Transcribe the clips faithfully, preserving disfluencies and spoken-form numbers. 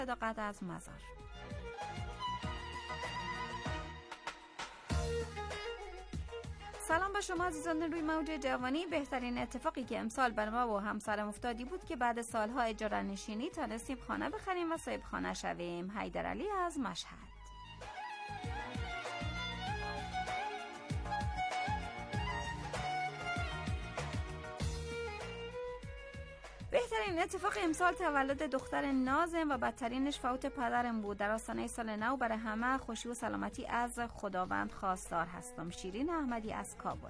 صداقت از مزار. سلام به شما عزیزان روی موج جوانی. بهترین اتفاقی که امسال بر ما و همسرم افتادی بود که بعد سالها اجاره نشینی تانستیم خانه بخریم و صاحب خانه شویم. حیدرعلی از مشهد. بهترین اتفاق امسال تولد دختر نازم و بدترینش فوت پدرم بود. در آستانه سال نو برای همه خوشی و سلامتی از خداوند خواستار هستم. شیرین احمدی از کابل.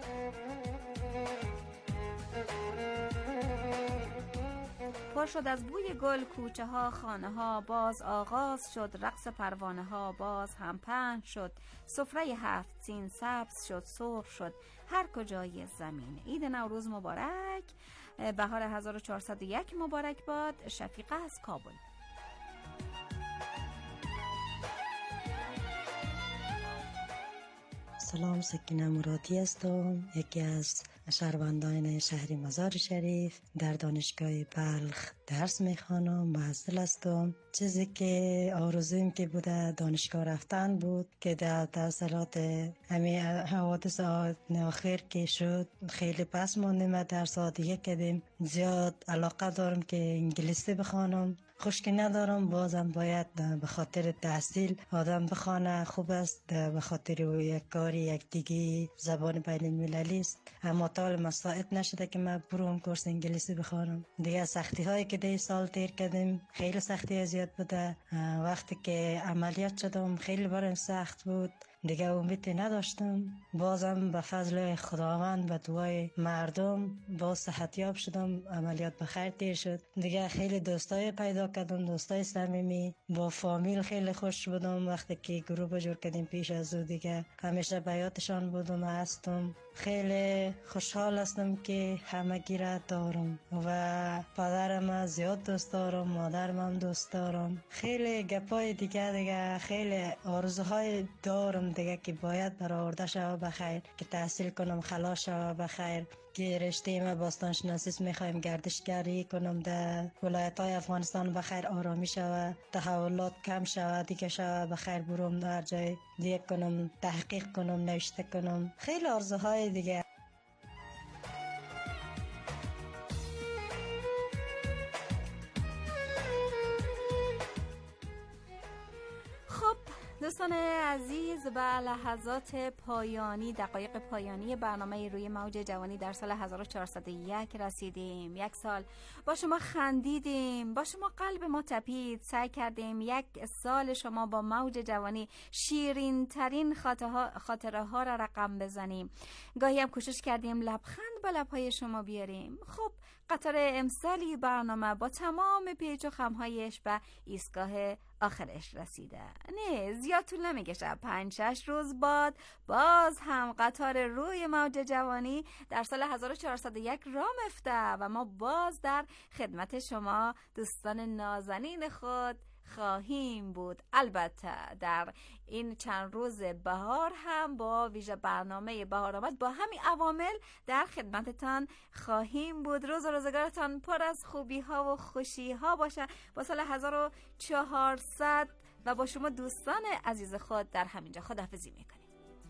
پر شد از بوی گل کوچه ها خانه ها، باز آغاز شد رقص پروانه ها، باز هم پهن شد سفره هفت سین، سبز شد سرخ شد هر کجای زمین. عید نوروز مبارک، بهار هزار و چهارصد و یک مبارک باد. شفیقه از کابل. سلام، سکینه مرادی هستم، یکی از شهروندان شهر مزار شریف. در دانشگاه بلخ درس میخوانم، محصل هستم. چیزی که آرزویم که بوده دانشگاه رفتن بود که در تحصیلات همین حوادث آخر که شد خیلی پس ماندیم. درس دیگه کردیم. زیاد علاقه دارم که انگلیسی بخوانم، خوش که ندارم. بازم باید به خاطر تحصیل آدم بخونه، خوب است. به خاطر یک کاری یک دیگه زبان بین المللی است. اما تا مساعد نشده که من بروم کورس انگلیسی بخوانم. دیگه سختی هایی که ده سال تیر کردیم خیلی سختی زیاد بوده. وقتی که عملیات شدم خیلی برام سخت بود، دیگه امیدی نداشتم. بازم به فضل خداوند و دعای مردم باز صحتیاب شدم، عملیات بخیر تیر شد. دیگه خیلی دوستای پیدا کردم، دوستای صمیمی. با فامیل خیلی خوش بودم وقتی که گروه جور کردیم. پیش از او دیگه همیشه بیاتشان بودم هستم. خیلی خوشحال هستم که همه گیره دارم و پدرم زیاد دوست دارم، مادرم هم دوست دارم. خیلی گپای دیگه دیگه خیلی آرزوهای دارم دیگه که باید برآورده شود بخیر، که تحصیل کنم خلاص شود بخیر، که رشته ما باستانشناسی میخوایم گردشگری کنم در ولایت های افغانستان بخیر، آرامی شود، تحولات کم شود، دیگه شود بخیر، بروم در جای دیگه کنم، تحقیق کنم، نوشته کنم. خیلی آرزوهای دیگه. دوستان عزیز، به لحظات پایانی، دقایق پایانی برنامه روی موج جوانی در سال هزار و چهارصد و یک رسیدیم. یک سال با شما خندیدیم، با شما قلب ما تپید. سعی کردیم یک سال شما با موج جوانی شیرین ترین خاطره ها را رقم بزنیم. گاهی هم کوشش کردیم لبخند به لبهای شما بیاریم. خب قطار امسالی برنامه با تمام پیچ و خمهایش به ایستگاه آخرش رسیده. نه زیاد طول نمیکشه، پنج شش روز بعد باز هم قطار روی موج جوانی در سال هزار و چهارصد و یک راه میفته و ما باز در خدمت شما دوستان نازنین خود خواهیم بود. البته در این چند روز بهار هم با ویژه برنامه بهار آمد با همین عوامل در خدمتتان خواهیم بود. روز و روزگارتان پر از خوبی ها و خوشی ها باشه. با سال هزار و چهارصد و با شما دوستان عزیز خود در همینجا خداحافظی میکنیم.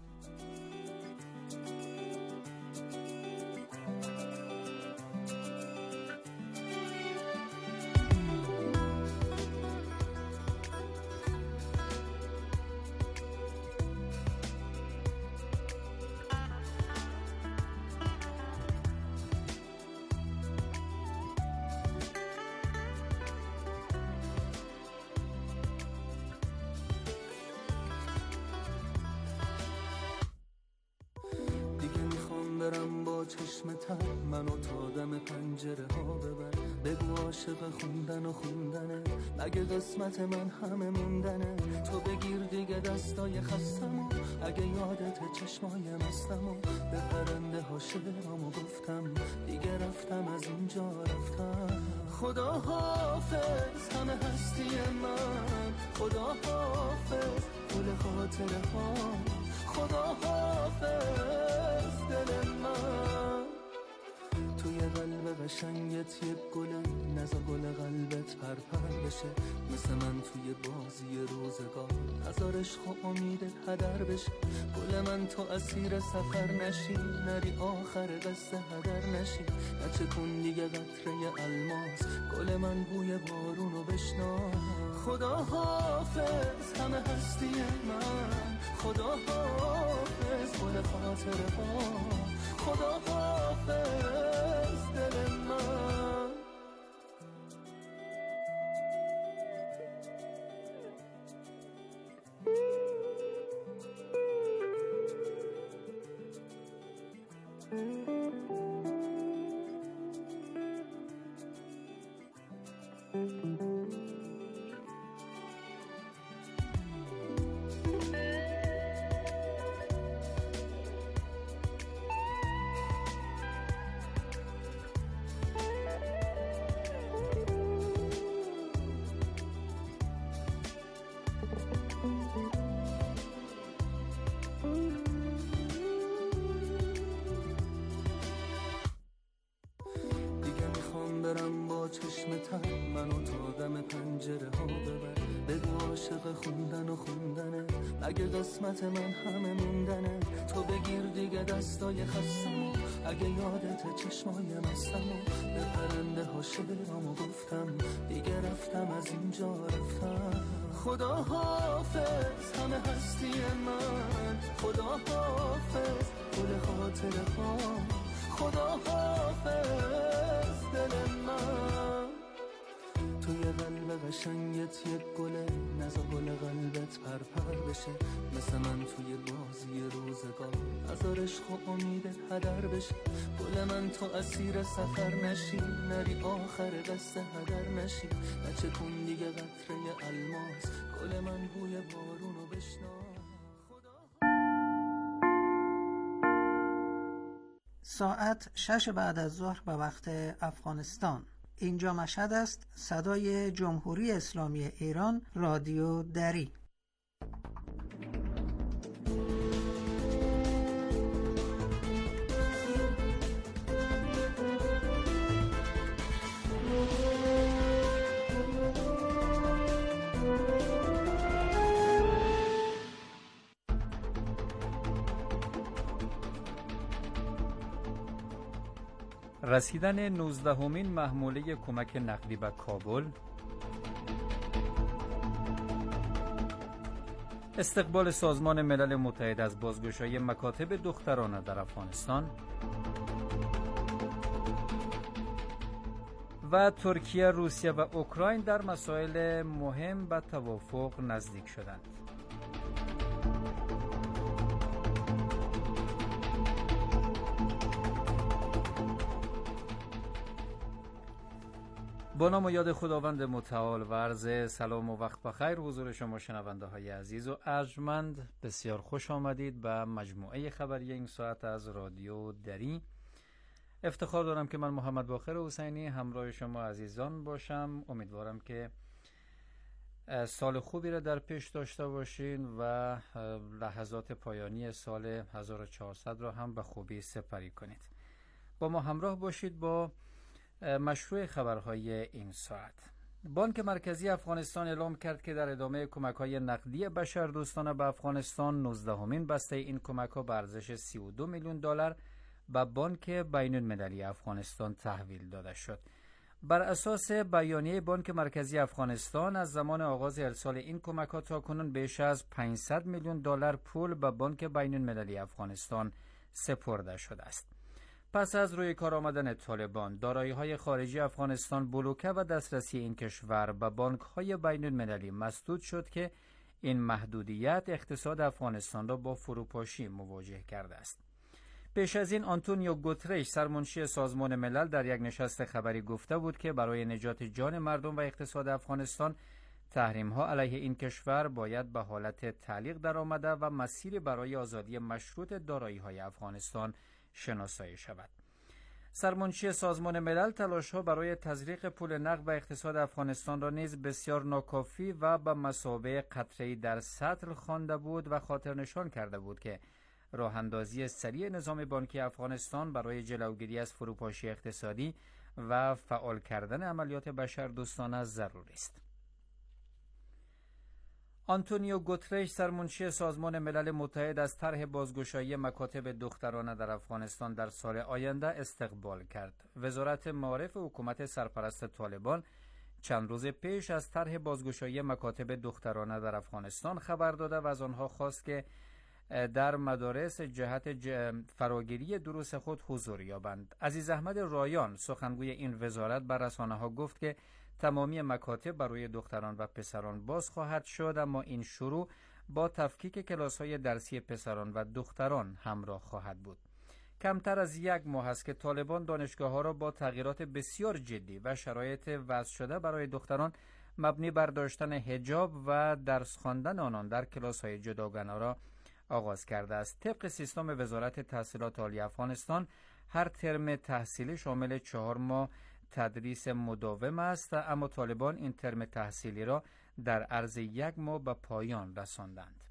برم با چشم تر منو تا دم پنجره ها ببر. بگو عاشق خوندن و خوندنه، مگه قسمت من همه موندنه. تو بگیر دیگه دستای خستمو، اگه یادت چشمای مستمو. به پرنده ها شعرامو گفتم، دیگه رفتم از اینجا رفتم. خدا حافظ همه هستی من، خدا حافظ پول خاطره ها، خدا حافظ دل من. توی قلب قشنگت یک گله، نزا گل قلبت پرپر بشه، مثل من توی بازی روزگار، نزار عشق و امیدت هدر بشه. گل من تو اسیر سفر نشی، نری آخر قصه هدر نشی، نچه کن دیگه قطره الماس، گل من بوی بارونو بشنا. خدا حافظ همه هستی من، خدا حافظ گل خاطره ها، خدا حافظ دل من. چشم تر منو تا دم پنجره ها ببر، بگو عاشق خوندن و خوندنه، اگه قسمت من همه موندنه، تو بگیر دیگه دستای خستمو، اگه یادت چشمای مستمو، به پرنده ها شعرامو گفتم، دیگه رفتم از اینجا رفتم. خدا حافظ همه هستی من، خدا حافظ گل خاطره ها، خدا حافظ دل من. توی قلب قشنگت یک گله، نزا گل قلبت پرپر بشه، مثل من توی بازی روزگار، نزار عشق و امیدت هدر بشه. گل من تو اسیر سفر نشی، نری آخر قصه هدر نشی، نچه کن دیگه قطره الماس، گل من بوی بارونو بشنا. ساعت شش بعد از ظهر به وقت افغانستان. اینجا مشهد است. صدای جمهوری اسلامی ایران، رادیو دری. رسیدن نوزدهمین محموله کمک نقدی به کابل، استقبال سازمان ملل متحد از بازگشایی مکاتب دخترانه در افغانستان و ترکیه، روسیه و اوکراین در مسائل مهم به توافق نزدیک شدند. با نام و یاد خداوند متعال و عرض سلام و وقت بخیر حضور شما شنونده های عزیز و ارجمند. بسیار خوش آمدید به مجموعه خبری این ساعت از رادیو دری. افتخار دارم که من محمد باقر حسینی همراه شما عزیزان باشم. امیدوارم که سال خوبی را در پیش داشته باشین و لحظات پایانی سال هزار و چهارصد را هم به خوبی سپری کنید. با ما همراه باشید با مشروع خبرهای این ساعت. بانک مرکزی افغانستان اعلام کرد که در ادامه کمک‌های نقدی بشردوستانه به افغانستان، نوزدهمین بسته این کمک‌ها به ارزش سی و دو میلیون دلار به بانک بین‌المللی افغانستان تحویل داده شد. بر اساس بیانیه بانک مرکزی افغانستان، از زمان آغاز ارسال این کمک‌ها تاکنون بیش از پانصد میلیون دلار پول به بانک بین‌المللی افغانستان سپرده شده است. پس از روی کار آمدن طالبان، دارایی‌های خارجی افغانستان بلوکه و دسترسی این کشور به بانک‌های بین‌المللی مسدود شد که این محدودیت اقتصاد افغانستان را با فروپاشی مواجه کرده است. پیش از این آنتونیو گوترش، سرمنشی سازمان ملل، در یک نشست خبری گفته بود که برای نجات جان مردم و اقتصاد افغانستان، تحریم‌ها علیه این کشور باید به حالت تعلیق درآمده و مسیری برای آزادی مشروط دارایی‌های افغانستان شناسایی شود. سرمنشی سازمان ملل تلاش‌ها برای تزریق پول نقد به اقتصاد افغانستان را نیز بسیار ناکافی و به مثابه قطره‌ای در سطل خوانده بود و خاطر نشان کرده بود که راه اندازی سریع نظام بانکی افغانستان برای جلوگیری از فروپاشی اقتصادی و فعال کردن عملیات بشردوستانه ضروری است. آنتونیو گوترش، سرمنشی سازمان ملل متحد، از طرح بازگشایی مکاتب دخترانه در افغانستان در سال آینده استقبال کرد. وزارت معارف حکومت سرپرست طالبان چند روز پیش از طرح بازگشایی مکاتب دخترانه در افغانستان خبر داده و از آنها خواست که در مدارس جهت فراگیری دروس خود حضور یابند. عزیز احمد رایان، سخنگوی این وزارت، بر رسانه‌ها گفت که تمامی مکاتب برای دختران و پسران باز خواهد شد، اما این شروع با تفکیک کلاس‌های درسی پسران و دختران همراه خواهد بود. کمتر از یک ماه است که طالبان دانشگاه‌ها را با تغییرات بسیار جدی و شرایط وضع شده برای دختران مبنی بر داشتن حجاب و درس خواندن آنان در کلاس‌های جداگانه را آغاز کرده است. طبق سیستم وزارت تحصیلات عالی افغانستان، هر ترم تحصیلی شامل چهار ماه تدریس مداوم است، اما طالبان این ترم تحصیلی را در عرض یک ماه به پایان رساندند.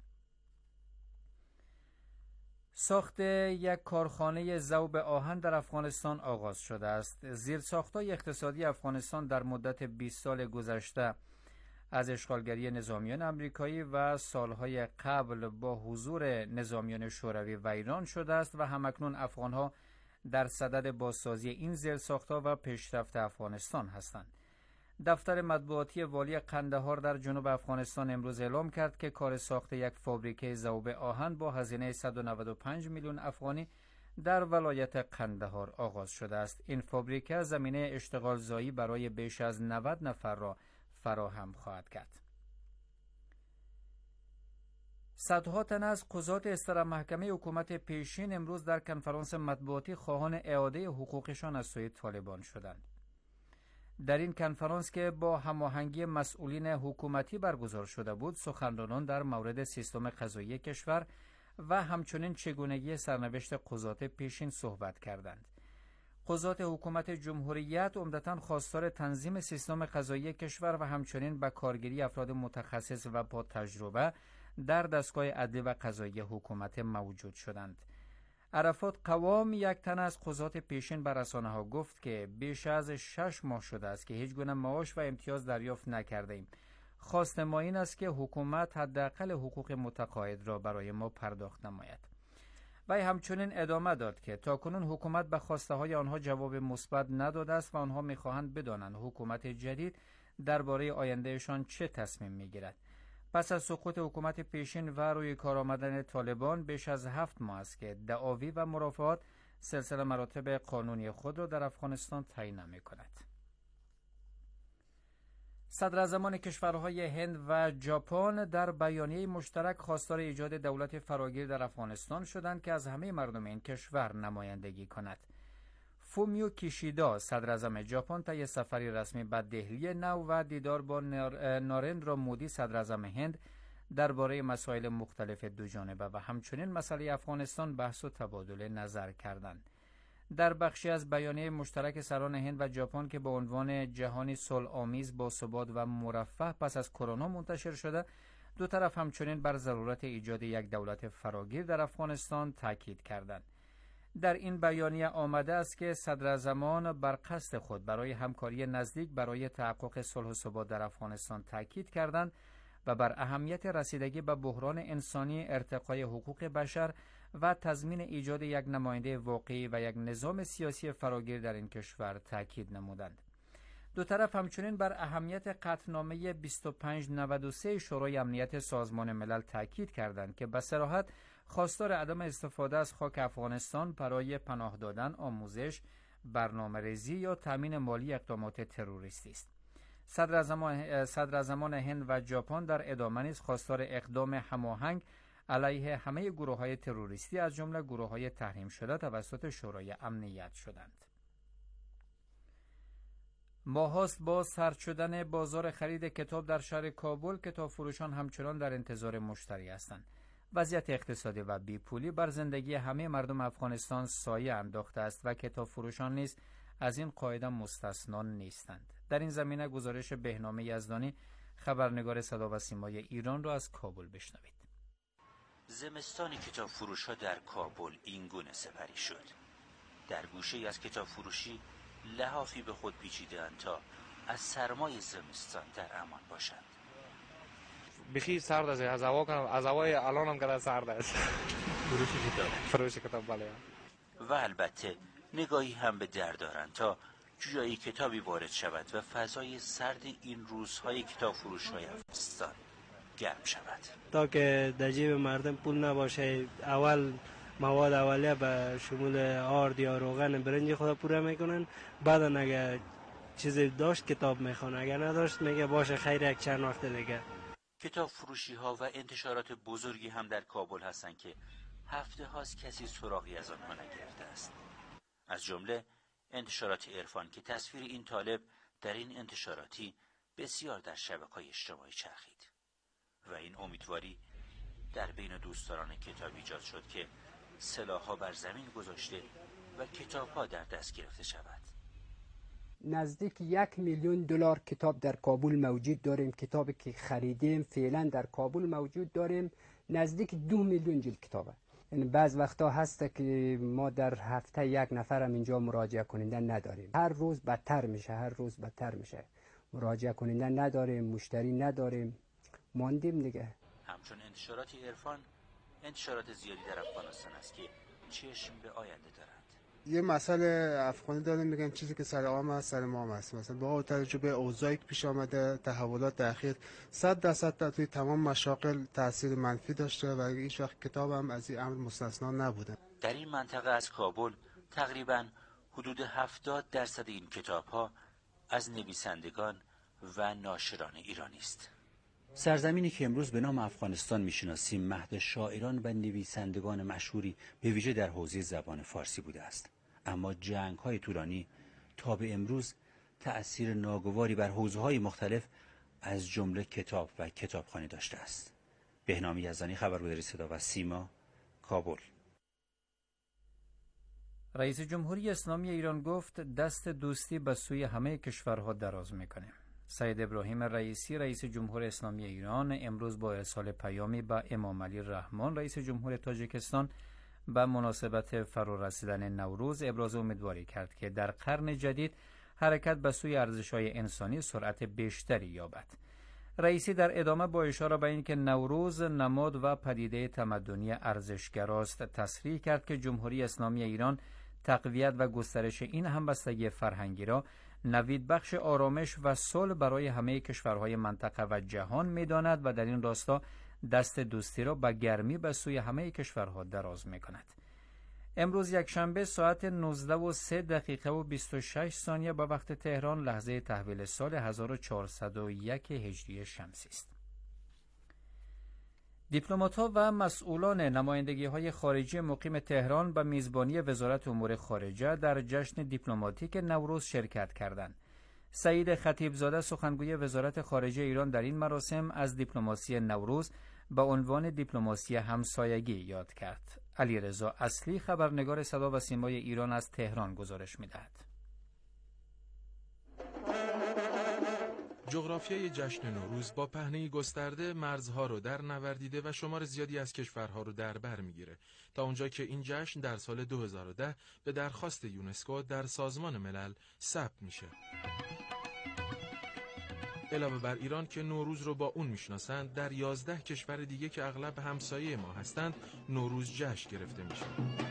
ساخت یک کارخانه ذوب آهن در افغانستان آغاز شده است. زیرساخت‌های اقتصادی افغانستان در مدت بیست سال گذشته از اشغالگری نظامیان آمریکایی و سالهای قبل با حضور نظامیان شوروی ویران شده است و همکنون افغانها در صدد بازسازی این زیرساخت‌ها و پیشرفت افغانستان هستند. دفتر مطبوعاتی والی قندهار در جنوب افغانستان امروز اعلام کرد که کار ساخت یک فابریکه ذوب آهن با هزینه صد و نود و پنج میلیون افغانی در ولایت قندهار آغاز شده است. این فابریکه زمینه اشتغال زایی برای بیش از نود نفر را فراهم خواهد کرد. صدها تن از قضات اصدار محکمه حکومت پیشین امروز در کنفرانس مطبوعاتی خواهان اعاده حقوقشان از سوی طالبان شدند. در این کنفرانس که با هماهنگی مسئولین حکومتی برگزار شده بود، سخنرانان در مورد سیستم قضایی کشور و همچنین چگونگی سرنوشت قضات پیشین صحبت کردند. قضات حکومت جمهوریت عمدتاً خواستار تنظیم سیستم قضایی کشور و همچنین به کارگیری افراد متخصص و با تجربه در دستگاه عدلی و قضایی حکومت موجود شدند. عرفات قوام، یک تن از قضات پیشین، بر رسانه‌ها گفت که بیش از شش ماه شده است که هیچ گونه معاش و امتیاز دریافت نکرده ایم. خواست ما این است که حکومت حداقل حقوق متقاعد را برای ما پرداخت نماید. و همچنین ادامه داد که تاکنون حکومت به خواسته های آنها جواب مثبت نداده است و آنها می‌خواهند بدانند حکومت جدید درباره آیندهشان چه تصمیم می‌گیرد. پس از سقوط حکومت پیشین و روی کار آمدن طالبان بیش از هفت ماه است که دعاوی و مرافعات سلسله مراتب قانونی خود را در افغانستان تعیین می‌کند. صدراعظمان کشورهای هند و ژاپن در بیانیه مشترک خواستار ایجاد دولت فراگیر در افغانستان شدند که از همه مردم این کشور نمایندگی کند. فومیو کیشیدا، صدراعظم ژاپن، طی سفری رسمی به دهلی نو و دیدار با نارندرا مودی، صدراعظم هند، درباره مسائل مختلف دوجانبه و همچنین مسئله افغانستان بحث و تبادل نظر کردند. در بخشی از بیانیه مشترک سران هند و ژاپن که با عنوان جهانی صلح‌آمیز، باثبات و مرفه پس از کرونا منتشر شده، دو طرف همچنین بر ضرورت ایجاد یک دولت فراگیر در افغانستان تاکید کردند. در این بیانیه آمده است که صدراعظمان بر قصد خود برای همکاری نزدیک برای تحقق صلح و ثبات در افغانستان تاکید کردند و بر اهمیت رسیدگی به بحران انسانی، ارتقای حقوق بشر و تضمین ایجاد یک نماینده واقعی و یک نظام سیاسی فراگیر در این کشور تاکید نمودند. دو طرف همچنین بر اهمیت قطعنامه بیست و پنج نود و سه شورای امنیت سازمان ملل تاکید کردند که به صراحت خواستار عدم استفاده از خاک افغانستان برای پناه دادن، آموزش، برنامه‌ریزی یا تامین مالی اقدامات تروریستی است. صدراعظمان صدراعظمان هند و ژاپن در ادامه نیز خواستار اقدام هماهنگ علیه همه گروه‌های تروریستی از جمله گروه‌های تحریم شده توسط شورای امنیت شدند. ماهاست با سرد شدن بازار خرید کتاب در شهر کابل، کتاب فروشان همچنان در انتظار مشتری هستند. وضعیت اقتصادی و بیپولی بر زندگی همه مردم افغانستان سایه انداخته است و کتاب فروشان نیز از این قاعده مستثنا نیستند. در این زمینه گزارش بهنام یزدانی، خبرنگار صدا و سیمای ایران را از کابل بشنوید. زمستان کتاب فروش ها در کابل این گونه سپری شد. در گوشه از کتاب فروشی لحافی به خود پیچیدند تا از سرمای زمستان در امان باشند. بخی سرد است، از هوا کنم، از هوای الان هم که سرد است. فروش کتاب فروش کتاب بله. و البته نگاهی هم به در دارند تا جویای کتابی وارد شود و فضای سرد این روزهای کتاب فروش های افغانستان گرم شود. تا که در جیب مردم پول نباشه، اول مواد اولیه به شمول آرد یا روغن برنج خود پوره میکنن، بعد اگه چیزی داشت کتاب میخونه، اگه نداشت میگه باشه خیر یک چند وقت دیگه. کتاب فروشی ها و انتشارات بزرگی هم در کابل هستند که هفته هاست کسی سراغی از آنها نگرفته است. از جمله انتشارات عرفان که تصویر این طالب در این انتشاراتی بسیار در شبکه‌های اجتماعی چرخید و این امیدواری در بین دوستداران کتاب ایجاد شد که سلاح‌ها بر زمین گذاشته و کتاب‌ها در دست گرفته شود. نزدیک یک میلیون دلار کتاب در کابل موجود داریم. کتابی که خریدیم فعلا در کابل موجود داریم نزدیک دو میلیون جلد کتابه. یعنی بعض وقتا هست که ما در هفته یک نفرم اینجا مراجعه کننده نداریم. هر روز بدتر میشه، هر روز بدتر میشه. مراجعه کننده نداریم، مشتری نداریم، ماندیم دیگه. همچون انتشارات عرفان، انتشارات زیادی در افغانستان است که چشم به آینده دارند. یه مسئله افغانی داریم میگن چیزی که سر عام است سر ما هم است. مثلا با توجه به اوضاعی که پیش آمده، تحولات اخیر، صد درصد در توی تمام مشاغل تاثیر منفی داشته و هیچ وقت کتاب هم از این امر مستثنا نبوده. در این منطقه از کابل تقریباً حدود هفتاد درصد این کتاب‌ها از نویسندگان و ناشران ایرانی است. سرزمینی که امروز به نام افغانستان میشناسیم مهد شاعران و نویسندگان مشهوری به ویژه در حوزه زبان فارسی بوده است، اما جنگ‌های طولانی تا به امروز تأثیر ناگواری بر حوزه‌های مختلف از جمله کتاب و کتابخوانی داشته است. بهنام یزدانی، خبرگزاری صدا و سیما، کابل. رئیس جمهوری اسلامی ایران گفت دست دوستی به سوی همه کشورها دراز میکنه. سید ابراهیم رئیسی رئیس جمهور اسلامی ایران امروز با ارسال پیامی به امام علی رحمان رئیس جمهور تاجیکستان به مناسبت فرا رسیدن نوروز ابراز امیدواری کرد که در قرن جدید حرکت به سوی ارزش‌های انسانی سرعت بیشتری یابد. رئیسی در ادامه با اشاره به اینکه نوروز نماد و پدیده تمدنی ارزشگراست تصریح کرد که جمهوری اسلامی ایران تقویت و گسترش این همبستگی فرهنگی را نوید بخش آرامش و صلح برای همه کشورهای منطقه و جهان می‌داند و در این راستا دست دوستی را به گرمی به سوی همه کشورها دراز می‌کند. امروز یکشنبه ساعت نوزده و سه دقیقه و بیست و شش ثانیه به وقت تهران لحظه تحویل سال هزار و چهارصد و یک هجری شمسی است. دیپلمات‌ها و مسئولان نمایندگی‌های خارجی مقیم تهران به میزبانی وزارت امور خارجه در جشن دیپلماتیک نوروز شرکت کردند. سعید خطیبزاده سخنگوی وزارت خارجه ایران در این مراسم از دیپلماسی نوروز به عنوان دیپلماسی همسایگی یاد کرد. علیرضا اصلی خبرنگار صدا و سیمای ایران از تهران گزارش می‌دهد. جغرافیای جشن نوروز با پهنه‌ای گسترده مرزها رو در نوردیده و شمار زیادی از کشورها رو در بر میگیره تا اونجا که این جشن در سال دو هزار و ده به درخواست یونسکو در سازمان ملل ثبت میشه. علاوه بر ایران که نوروز رو با اون میشناسند، در یازده کشور دیگه که اغلب همسایه ما هستند نوروز جشن گرفته میشه.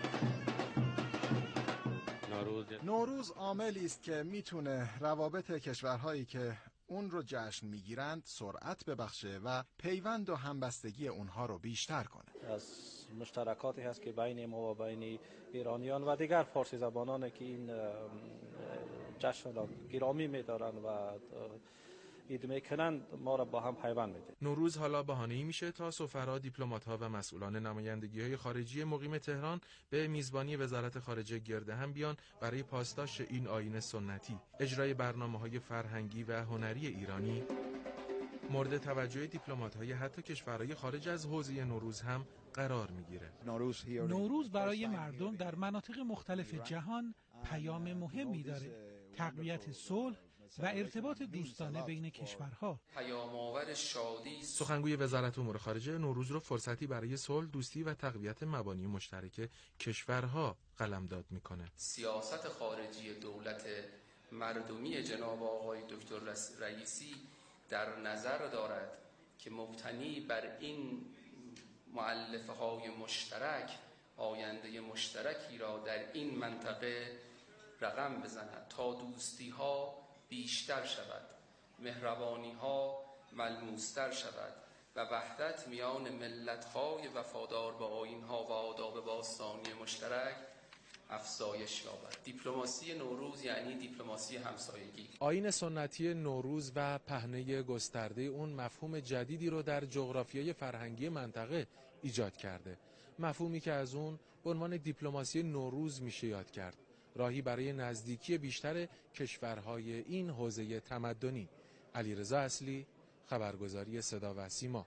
نوروز عاملی است که میتونه روابط کشورهایی که اون رو جشن میگیرند سرعت ببخشه و پیوند و همبستگی اونها رو بیشتر کنه. از مشترکاتی هست که بین ما و بین ایرانیان و دیگر فارسی زبانان که این جشن را گرامی می‌دارند و اید میکنند ما را با هم پیوند میده. نوروز حالا بهانه‌ای میشه تا سفرا، دیپلمات‌ها و مسئولان نمایندگی‌های خارجی مقیم تهران به میزبانی وزارت خارجه گرد هم بیان برای پاسداشت این آیین سنتی. اجرای برنامه‌های فرهنگی و هنری ایرانی مورد توجه دیپلمات‌های حتی کشورهای خارج از حوزه نوروز هم قرار میگیره. نوروز برای مردم در مناطق مختلف جهان پیام مهمی داره. تقویت صلح، و ارتباط دوستانه بین کشورها. پیام‌آور شادی. سخنگوی وزارت امور خارجه نوروز را فرصتی برای صلح، دوستی و تقویت مبانی مشترک کشورها قلمداد میکنه. سیاست خارجی دولت مردمی جناب آقای دکتر رئیسی در نظر دارد که مبتنی بر این مؤلفه های مشترک آینده مشترکی را در این منطقه رقم بزند تا دوستی ها بیشتر شود، مهربانی ها ملموستر شود و وحدت میان ملت های وفادار به آیین ها و آداب باستانی مشترک افزایش یابد. دیپلماسی نوروز یعنی دیپلماسی همسایگی. آیین سنتی نوروز و پهنه گسترده اون مفهوم جدیدی رو در جغرافیای فرهنگی منطقه ایجاد کرده. مفهومی که از اون به عنوان دیپلماسی نوروز میشه یاد کرد. راهی برای نزدیکی بیشتر کشورهای این حوزه تمدنی. علیرضا اصلی، خبرگزاری صدا و سیما.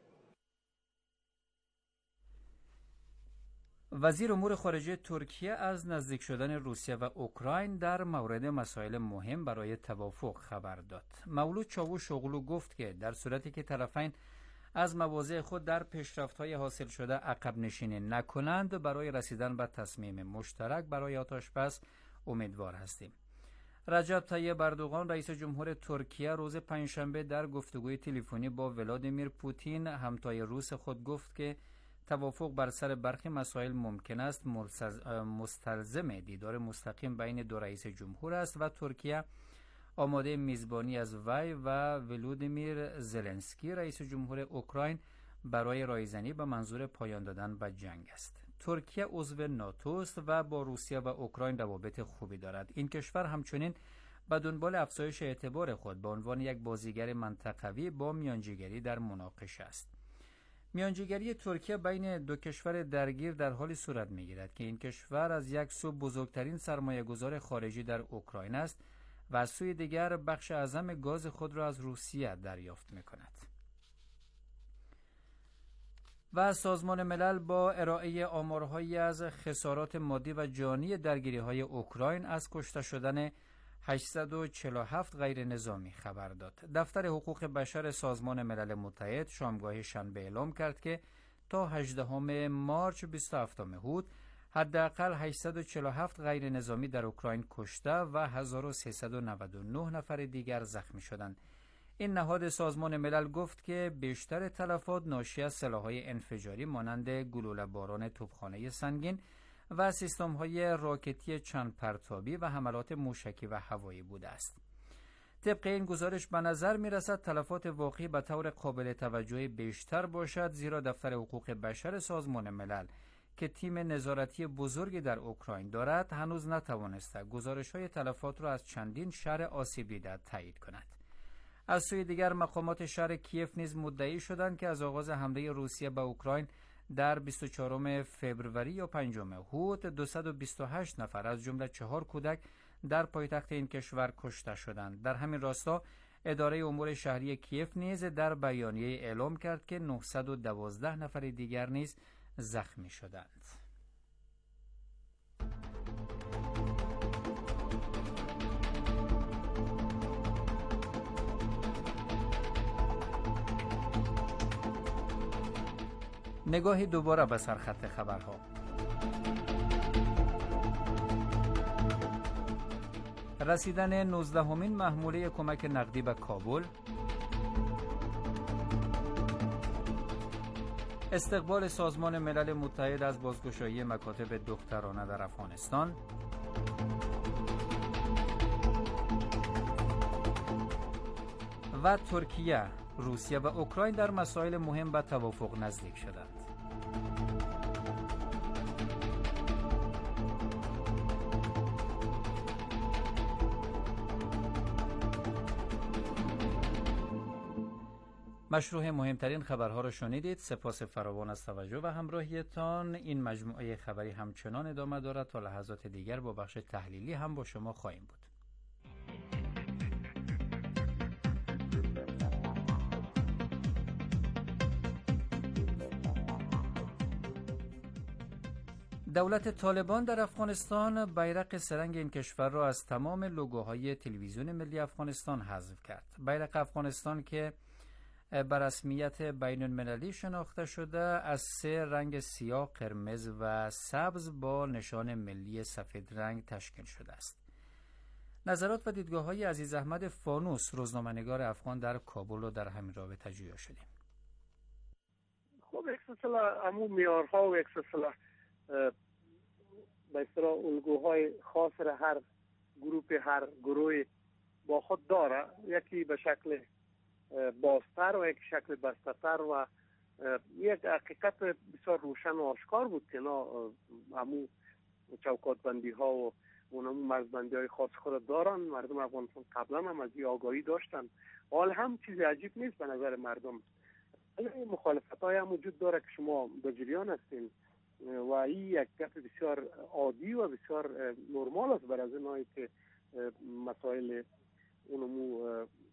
وزیر امور خارجه ترکیه از نزدیک شدن روسیه و اوکراین در مورد مسائل مهم برای توافق خبر داد. مولود چاوشوغلو گفت که در صورتی که طرفین از مواضع خود در پیشرفت‌های حاصل شده عقب نشینی نکنند، برای رسیدن به تصمیم مشترک برای آتش‌بس امیدوار هستیم. رجب طیب اردوغان رئیس جمهور ترکیه روز پنجشنبه در گفتگوی تلفنی با ولادیمیر پوتین همتای روس خود گفت که توافق بر سر برخی مسائل ممکن است مستلزم دیدار مستقیم بین دو رئیس جمهور است و ترکیه آماده میزبانی از وی و ولودیمیر زلنسکی رئیس جمهور اوکراین برای رایزنی به منظور پایان دادن به جنگ است. ترکیه عضو ناتو است و با روسیه و اوکراین روابط خوبی دارد. این کشور همچنین به دنبال افزایش اعتبار خود به عنوان یک بازیگر منطقوی با میانجیگری در مناقشه است. میانجیگری ترکیه بین دو کشور درگیر در حالی صورت می‌گیرد که این کشور از یک سو بزرگترین سرمایه‌گذار خارجی در اوکراین است و از سوی دیگر بخش اعظم گاز خود را از روسیه دریافت می‌کند. و سازمان ملل با ارائه آمارهایی از خسارات مادی و جانی درگیری‌های اوکراین از کشته شدن هشتصد و چهل و هفت غیر نظامی خبر داد. دفتر حقوق بشر سازمان ملل متحد شامگاه شنبه اعلام کرد که تا هجدهم مارس بیست و هفتم هود حداقل هشتصد و چهل و هفت غیر نظامی در اوکراین کشته و هزار و سیصد و نود و نه نفر دیگر زخمی شدند. این نهاد سازمان ملل گفت که بیشتر تلفات ناشی از سلاح‌های انفجاری مانند گلوله باران توپخانه سنگین و سیستم‌های راکتی چند پرتابی و حملات موشکی و هوایی بوده است. طبق این گزارش به نظر می‌رسد تلفات واقعی به طور قابل توجه بیشتر باشد، زیرا دفتر حقوق بشر سازمان ملل که تیم نظارتی بزرگی در اوکراین دارد هنوز نتوانسته گزارش‌های تلفات را از چندین شهر آسیب دیده تایید کند. از سوی دیگر مقامات شهر کیف نیز مدعی شدند که از آغاز حمله روسیه به اوکراین در بیست و چهارم فوریه یا پنجم هود دویست و بیست و هشت نفر از جمله چهار کودک در پایتخت این کشور کشته شدند. در همین راستا اداره امور شهری کیف نیز در بیانیه اعلام کرد که نهصد و دوازده نفر دیگر نیز زخمی شدند. نگاهی دوباره به سرخط خبرها. رسیدن نوزدهمین محموله کمک نقدی به کابل، استقبال سازمان ملل متحد از بازگشایی مکاتب دخترانه در افغانستان، و ترکیه، روسیه و اوکراین در مسائل مهم به توافق نزدیک شدند. مشروع مهمترین خبرها را شنیدید. سپاس فراوان از توجه و همراهیتان. این مجموعه خبری همچنان ادامه دارد. تا لحظات دیگر با بخش تحلیلی هم با شما خواهیم بود. دولت طالبان در افغانستان بیرق سرنگ این کشور را از تمام لوگوهای تلویزیون ملی افغانستان حذف کرد. بیرق افغانستان که به رسمیت بین المللی شناخته شده از سه رنگ سیاه، قرمز و سبز با نشان ملی سفید رنگ تشکیل شده است. نظرات و دیدگاه‌های عزیز احمد فانوس، روزنامه‌نگار افغان در کابل رو در همین رابطه جویا شدیم. خب یک سلسله امو میارها و یک سلسله به اصطلاح الگوهای خاص را هر گروه هر گروه با خود داره، یکی به شکل بازتر و یک شکل بسته‌تر و یک حقیقت بسیار روشن و آشکار بود که نه امو چوکات بندی ها و اونم مرزبندی های خاص خود دارن. مردم افغانستان قبلا هم از این آگاهی داشتن. حال هم چیز عجیب نیست به نظر مردم. مخالفت های هم وجود داره که شما به جریان هستین و این یک گپ بسیار عادی و بسیار نرمال است برای از اینایی که مسائل اونمو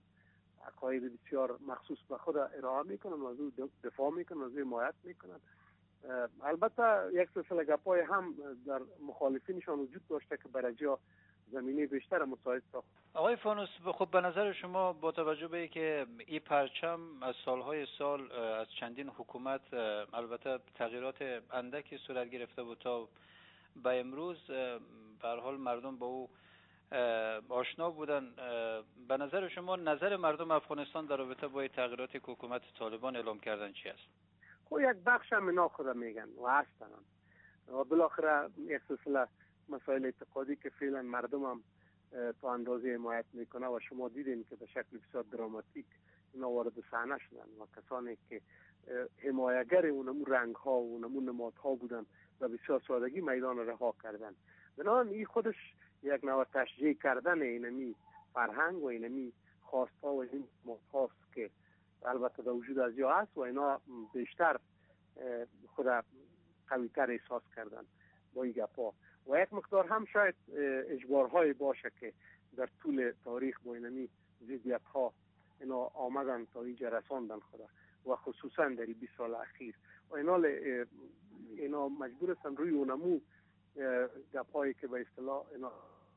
عقاید بسیار مخصوص به خود ارائه میکنن و از او دفاع میکنن، از او حمایت میکنن. البته یک سلسله گپای هم در مخالفینشان وجود داشته که برای جا زمینه بیشتر مساعد ساخت. آقای فانوس، خب به نظر شما با توجه به اینکه این پرچم از سالهای سال از چندین حکومت البته تغییرات اندکی صورت گرفته بود تا به امروز به هر حال مردم با او آشنا بودن، به نظر شما نظر مردم افغانستان در رابطه با تغییراتی که حکومت طالبان اعلام کردن چی است؟ خب یک بخش هم اینا خود میگن و هستن و بالاخره یک سلسله مسائل اعتقادی که فعلا مردم هم تا اندازه حمایت میکنه و شما دیدین که به شکل بسیار دراماتیک اینا وارد صحنه شدن و کسانی که حمایتگر اونمون رنگ ها و اونمون نماد ها بودن و بسیار سادگی میدان رها کردن. بنابراین این خودش یک نوع تشجیع کردن اینمی فرهنگ و اینمی خواستا و این نماد هاست که البته در وجود از یا هست و اینا بیشتر خود قویتر احساس کردن با این گپا و یک مقدار هم شاید اجبارهای باشه که در طول تاریخ با اینمی ضدیت ها اینا آمدن تا اینجا رساندن خدا و خصوصا در بیست سال اخیر و اینا اینا مجبور هستن روی اونمو گپایی که به اصطلاح اینا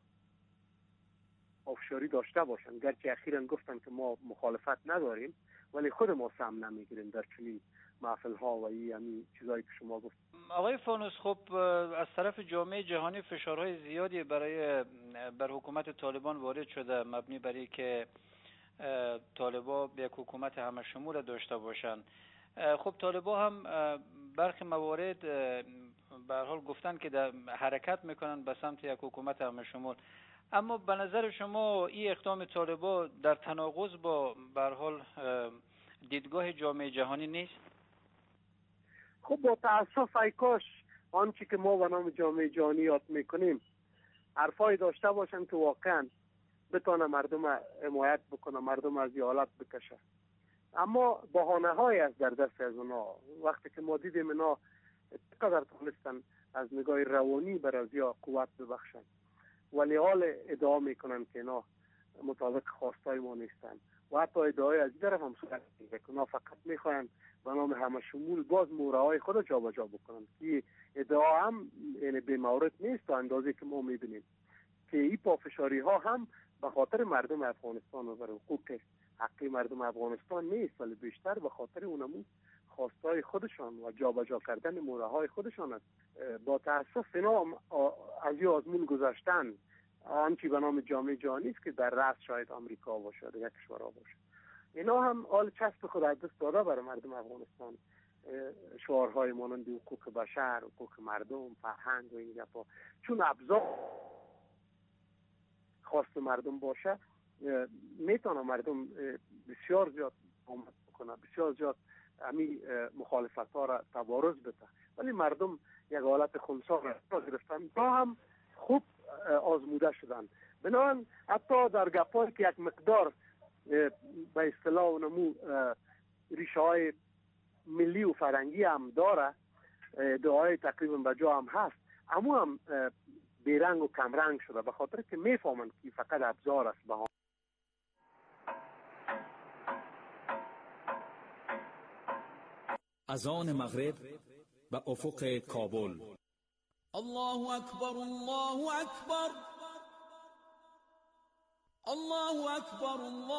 آفشاری داشته باشن، گرچه اخیراً گفتن که ما مخالفت نداریم ولی خود ما سهم نمیگیریم در چنین محفل ها و این همین چیزایی که شما گفت. آقای فانوس، خب از طرف جامعه جهانی فشارهای زیادی برای بر حکومت طالبان وارد شده مبنی بر این که طالبان یک حکومت همه شمول داشته باشن. خب طالبان هم برخی موارد به هر حال گفتن که در حرکت میکنن به سمت یک حکومت همه شمول، اما به نظر شما این اقدام طالبان در تناقض با به هر حال دیدگاه جامعه جهانی نیست؟ خب با تاسف ای کاش آنچه که ما به نام جامعه جهانی یاد میکنیم حرفای داشته باشن که واقعا بتونه مردم حمایت بکنه، مردم از این حالت بکشه. اما بهانه های از در دست از اونا وقتی که ما دیدیم اینا چقدر تونستن از نگاه روانی بر از یا قوت ببخشن ولی حال ادعا میکنن که اینا مطابق خواستای ما نیستن و حتی ادعای از این طرف هم صورت میگه که اونا فقط میخواین به نام همه شمول باز موره های خود جا به جا بکنن که ادعا هم یعنی به مورد نیست تا اندازه که ما میبینیم که این پافشاری ها هم به خاطر مردم افغانستان و برای حقوق حقی مردم افغانستان نیست ولی بیشتر به خاطر اونمون خواستای خودشان و جا به جا کردن موره های خودشان است. با تاسف اینا از این آزمون گذاشتن آنچه به نام جامعه جهانی است که در رأس شاید آمریکا باشه یا یک کشورها باشه. اینا هم حال چسب خود از دست داده برای مردم افغانستان شعارهای مانند حقوق بشر، حقوق مردم، فرهنگ و این گپا چون ابزار خواست مردم باشه میتونه مردم بسیار زیاد آمد بکنه، بسیار زیاد همین مخالفت ها را تبارز بده ولی مردم یک حالت خنثی را گرفتن تا هم خوب آزموده شدن. بنابراین حتی در گپایی که یک مقدار به اصطلاح اونمو ریشه های ملی و فرنگی هم داره، دعای تقریبا به جا هم هست، اما هم بیرنگ و کمرنگ شده به خاطر که میفهمن که فقط ابزار است. به از آن مغرب به افق کابل الله أكبر الله أكبر الله أكبر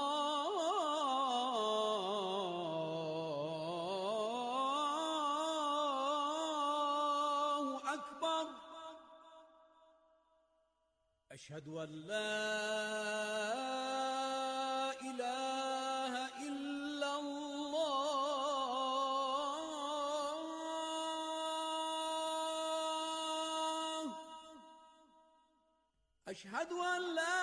الله أكبر أشهد أن لا إله إلا الله أشهد أن لا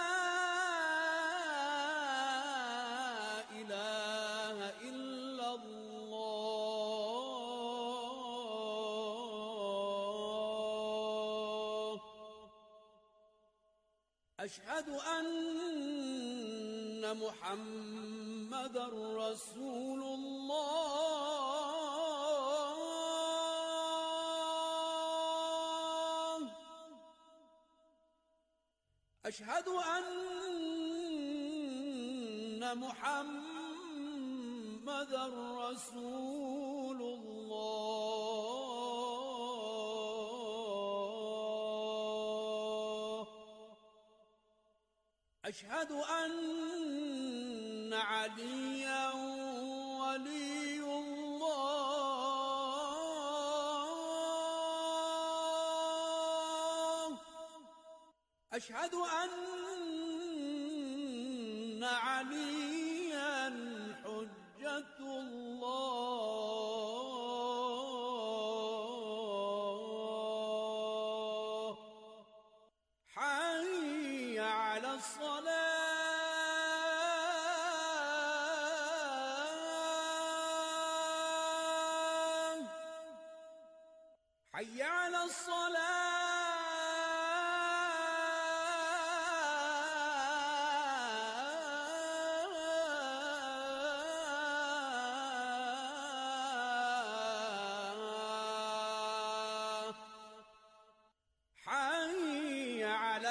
إله إلا الله أشهد أن محمدا رسول الله أشهد أن محمدا رسول الله أشهد أن عليا ولي الله أشهد أن عليا حجة الله حي على الصلاة حي على الصلاة حي على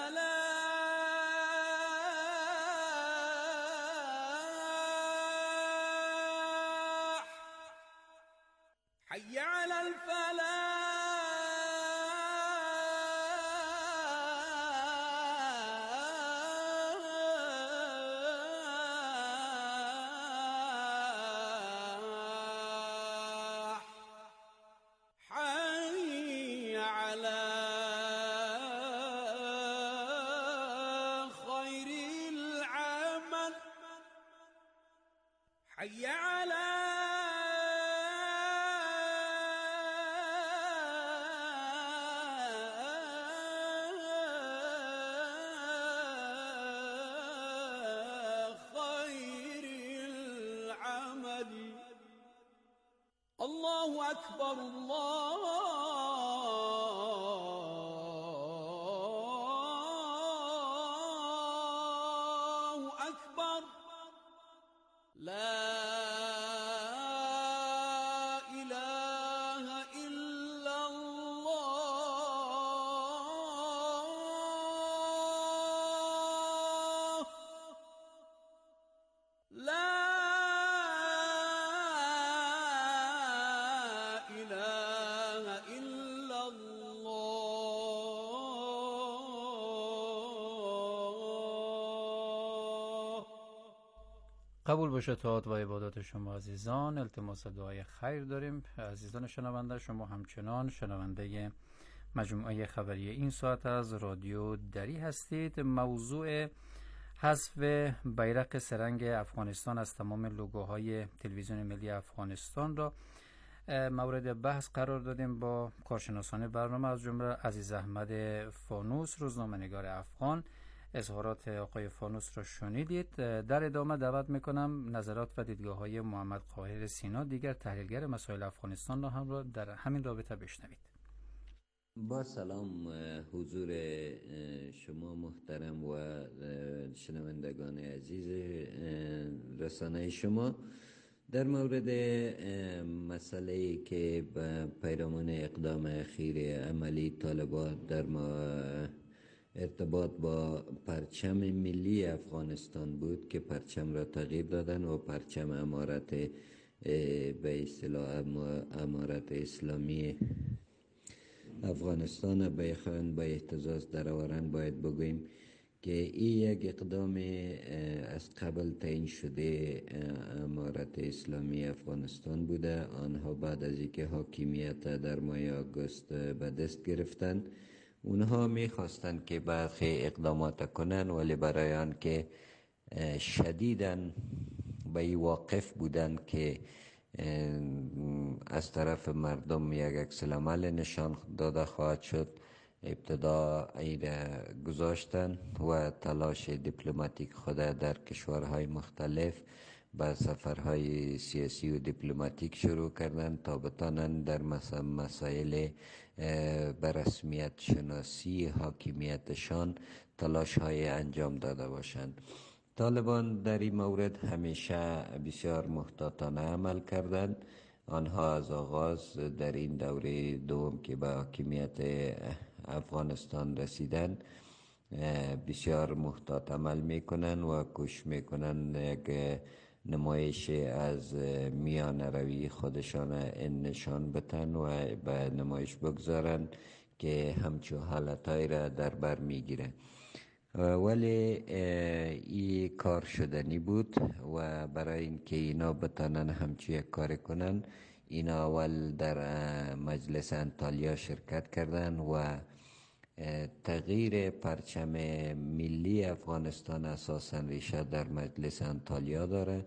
الفلاح حي على الفلاح حي على خير العمل حي على خير العمل الله أكبر الله أكبر لا إله إلا الله لا إله إلا الله قبول باشه طاعت و عبادات شما عزیزان. التماس دعای خیر داریم. عزیزان شنونده، شما همچنان شنونده مجموعه خبری این ساعت از رادیو دری هستید. موضوع حذف بیرق سرنگ افغانستان از تمام لوگوهای تلویزیون ملی افغانستان را مورد بحث قرار دادیم با کارشناسان برنامه، از جمله عزیز احمد فانوس، روزنامه‌نگار افغان. اظهارات آقای فانوس را شنیدید. در ادامه دعوت میکنم نظرات و دیدگاه های محمد قاهر سینا، دیگر تحلیلگر مسائل افغانستان را هم را در همین رابطه بشنوید. با سلام حضور شما محترم و شنوندگان عزیز رسانه شما. در مورد مسئله که پیرامون اقدام اخیر عملی طالبان در ما ارتباط با پرچم ملی افغانستان بود که پرچم را تغییر دادن و پرچم امارت به اصطلاح امارت اسلامی افغانستان بخواهند به اهتزاز درآورند، باید بگوییم که این یک اقدام از قبل تعیین شده امارت اسلامی افغانستان بوده. آنها بعد از اینکه حاکمیت در ماه آگوست به دست گرفتند، اونها میخواستند که برخی اقدامات کنند، ولی برای آن که شدیداً به این واقف بودند که از طرف مردم یک عکس العمل نشان داده خواهد شد، ابتدا ایره گذاشتن و تلاش دیپلماتیک خود در کشورهای مختلف با سفرهای سیاسی و دیپلماتیک شروع کردن تا بتانن در مسائل برسمیت شناسی حاکمیتشان تلاش های انجام داده باشند. طالبان در این مورد همیشه بسیار محتاطانه عمل کردند. آنها از آغاز در این دوره دوم که به حاکمیت افغانستان رسیدن بسیار محتاط عمل میکنن و کوشش میکنن یک نمایش از میان روی خودشان نشان بدن و به نمایش بگذارن که همچو حالتهای را در بر میگیره. ولی این کار شدنی بود و برای اینکه اینا بتانن همچو یک کار کنن، اینا اول در مجلس انطالیا شرکت کردن و تغییر پرچم ملی افغانستان اساساً ریشه در مجلس انطالیا داره،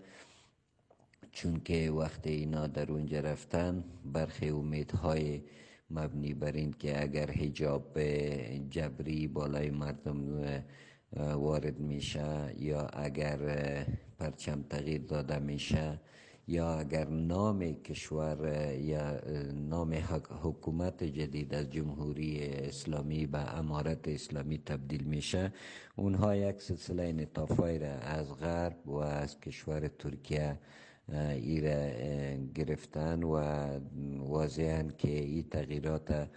چون که وقتی اینا در اونجا رفتن برخی امیدهای مبنی بر این که اگر حجاب جبری بالای مردم وارد میشه یا اگر پرچم تغییر داده میشه یا اگر نام کشور یا نام حکومت جدید از جمهوری اسلامی به امارت اسلامی تبدیل میشه، اونها یک سلسله انعطافای را از غرب و از کشور ترکیه ایره گرفتن و واضحاً که این تغییرات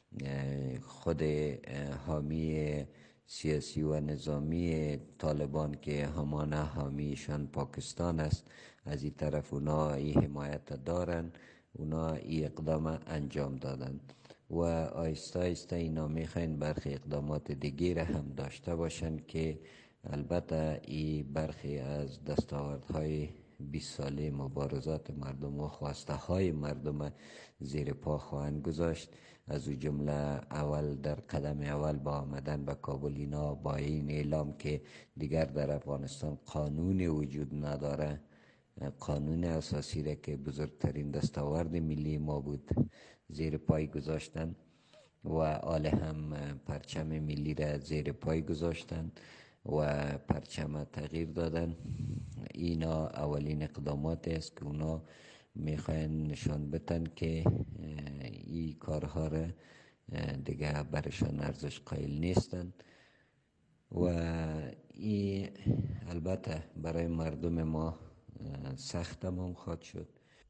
خود حامی سیاسی و نظامی طالبان که همان حامیشان پاکستان است، از این طرف اونا این حمایت دارن، اونا این اقدام انجام دادن و آیسته آیسته اینا میخواین برخی اقدامات دیگه هم داشته باشن که البته این برخی از دستاوردهای بیست ساله مبارزات مردم و خواسته های مردم زیر پا خواهند گذاشت. از او جمله اول در قدم اول با آمدن به کابل اینا با این اعلام که دیگر در افغانستان قانون وجود نداره، قانون اساسی را که بزرگترین دستاورد ملی ما بود زیر پای گذاشتن و آل هم پرچم ملی را زیر پای گذاشتن و پرچم تغییر دادن. اینا اولین اقدامات است که اونا میخواین نشان بدن که این کارها را دیگه برشان ارزش قائل نیستن و این البته برای مردم ما سخت تمام خواهد شد.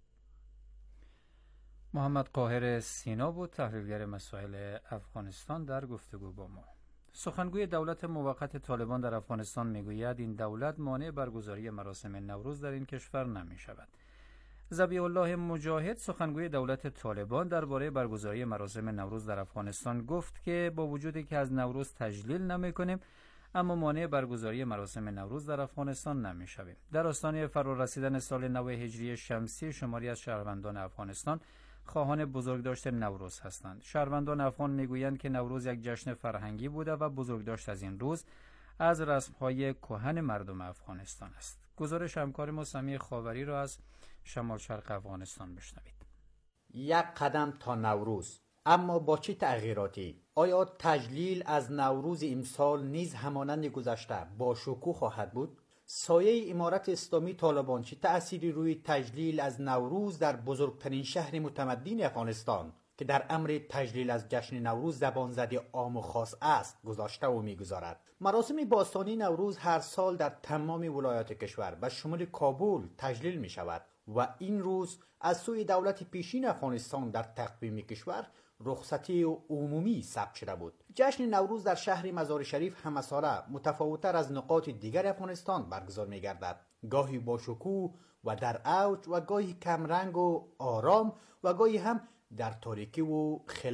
محمد قاهر سینا بود، تحلیلگر مسائل افغانستان، در گفتگو با ما. سخنگوی دولت موقت طالبان در افغانستان میگوید این دولت مانع برگزاری مراسم نوروز در این کشور نمی شود. ذبیح الله مجاهد، سخنگوی دولت طالبان، درباره برگزاری مراسم نوروز در افغانستان گفت که با وجودی که از نوروز تجلیل نمی کنیم، اما مانع برگزاری مراسم نوروز در افغانستان نمی شویم. در آستانه فرا رسیدن سال نو هجری شمسی، شماری از شهروندان افغانستان خواهان بزرگداشت نوروز هستند. شهروندان افغان میگویند که نوروز یک جشن فرهنگی بوده و بزرگداشت از این روز از رسم‌های کهن مردم افغانستان است. گزارش همکار ما سمیع خاوری را از شمال شرق افغانستان بشنوید. یک قدم تا نوروز، اما با چه تغییراتی؟ آیا تجلیل از نوروز امسال نیز همانند گذشته با شکوه خواهد بود؟ سایه امارت اسلامی طالبان چه تأثیری روی تجلیل از نوروز در بزرگترین شهر متمدن افغانستان که در امر تجلیل از جشن نوروز زبان زده عام و خاص است گذاشته و میگذارد؟ مراسم باستانی نوروز هر سال در تمام ولایات کشور و شمول کابل تجلیل می شود و این روز از سوی دولت پیشین افغانستان در تقویم کشور رخصتی و عمومی ثبت شده بود. جشن نوروز در شهر مزار شریف همه ساله متفاوت‌تر از نقاط دیگر افغانستان برگزار می‌گردد، گاهی با شکوه و در اوج و گاهی کم رنگ و آرام و گاهی هم در تاریکی و خلوت.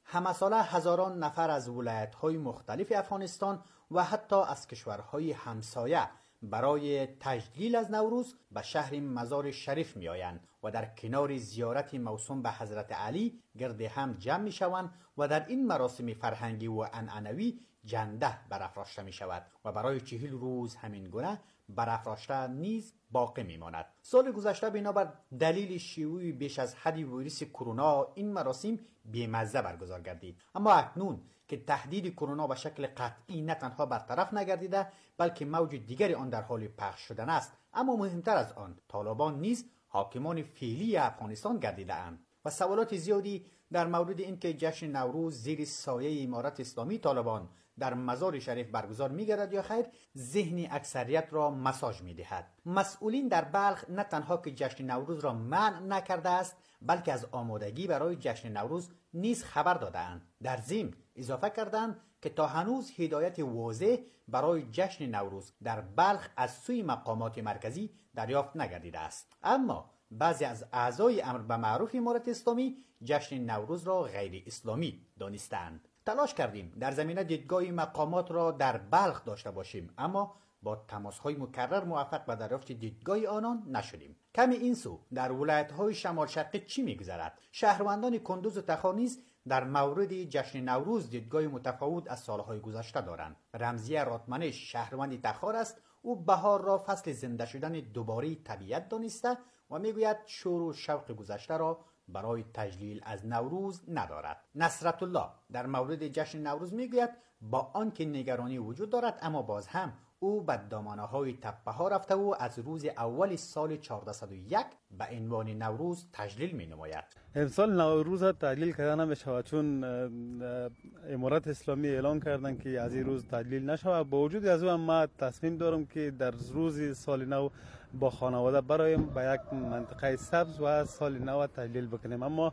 همساله هزاران نفر از ولایت‌های مختلف افغانستان و حتی از کشورهای همسایه برای تجلیل از نوروز به شهر مزار شریف می آیند و در کنار زیارت موسوم به حضرت علی گرد هم جمع می شوند و در این مراسم فرهنگی و عنعنوی جنده برافراشته می شود و برای چهل روز همین گونه برافراشته نیز باقی می ماند. سال گذشته بنابر دلیل شیوع بیش از حد ویروس کرونا این مراسم بی‌مزه برگزار گردید، اما اکنون که تهدید کرونا به شکل قطعی نه تنها برطرف نگردیده بلکه موج دیگری آن در حال پخش شدن است، اما مهمتر از آن طالبان نیز حاکمان فعلی افغانستان گردیده اند و سوالات زیادی در مورد اینکه جشن نوروز زیر سایه امارت اسلامی طالبان در مزار شریف برگزار می‌گردد یا خیر ذهن اکثریت را مساج می‌دهد. مسئولین در بلخ نه تنها که جشن نوروز را منع نکرده است بلکه از آمادگی برای جشن نوروز نیز خبر داده‌اند. در ضمن اضافه کردند که تا هنوز هدایت واضح برای جشن نوروز در بلخ از سوی مقامات مرکزی دریافت نگردیده است، اما بعضی از اعضای امر به معروف امارت اسلامی جشن نوروز را غیر اسلامی دانستند. تلاش کردیم در زمینه دیدگاه مقامات را در بلخ داشته باشیم، اما با تماس‌های مکرر موفق به دریافت دیدگاه آنان نشدیم. کمی این سو در ولایت‌های شمال شرقی چی می‌گذرد؟ شهروندان کندوز و تخار نیز در مورد جشن نوروز دیدگاه متفاوت از سالهای گذشته دارند. رمزیه راتمنش شهروند تخار است. او بهار را فصل زنده شدن دوباره طبیعت دانسته و میگوید شور و شوق گذشته را برای تجلیل از نوروز ندارد. نصرت الله در مورد جشن نوروز میگوید با آنکه نگرانی وجود دارد اما باز هم او به دامنه‌های تپه ها رفته و از روز اول سال چهارصد و یک به عنوان نوروز تجلیل می نماید. امسال نوروز تجلیل کردن نمی‌شود چون امارت اسلامی اعلان کردن که از این روز تجلیل نشود. با وجود از او ما تصمیم دارم که در روز سال نو با خانواده برایم به یک منطقه سبز و سال نو تجلیل بکنیم، اما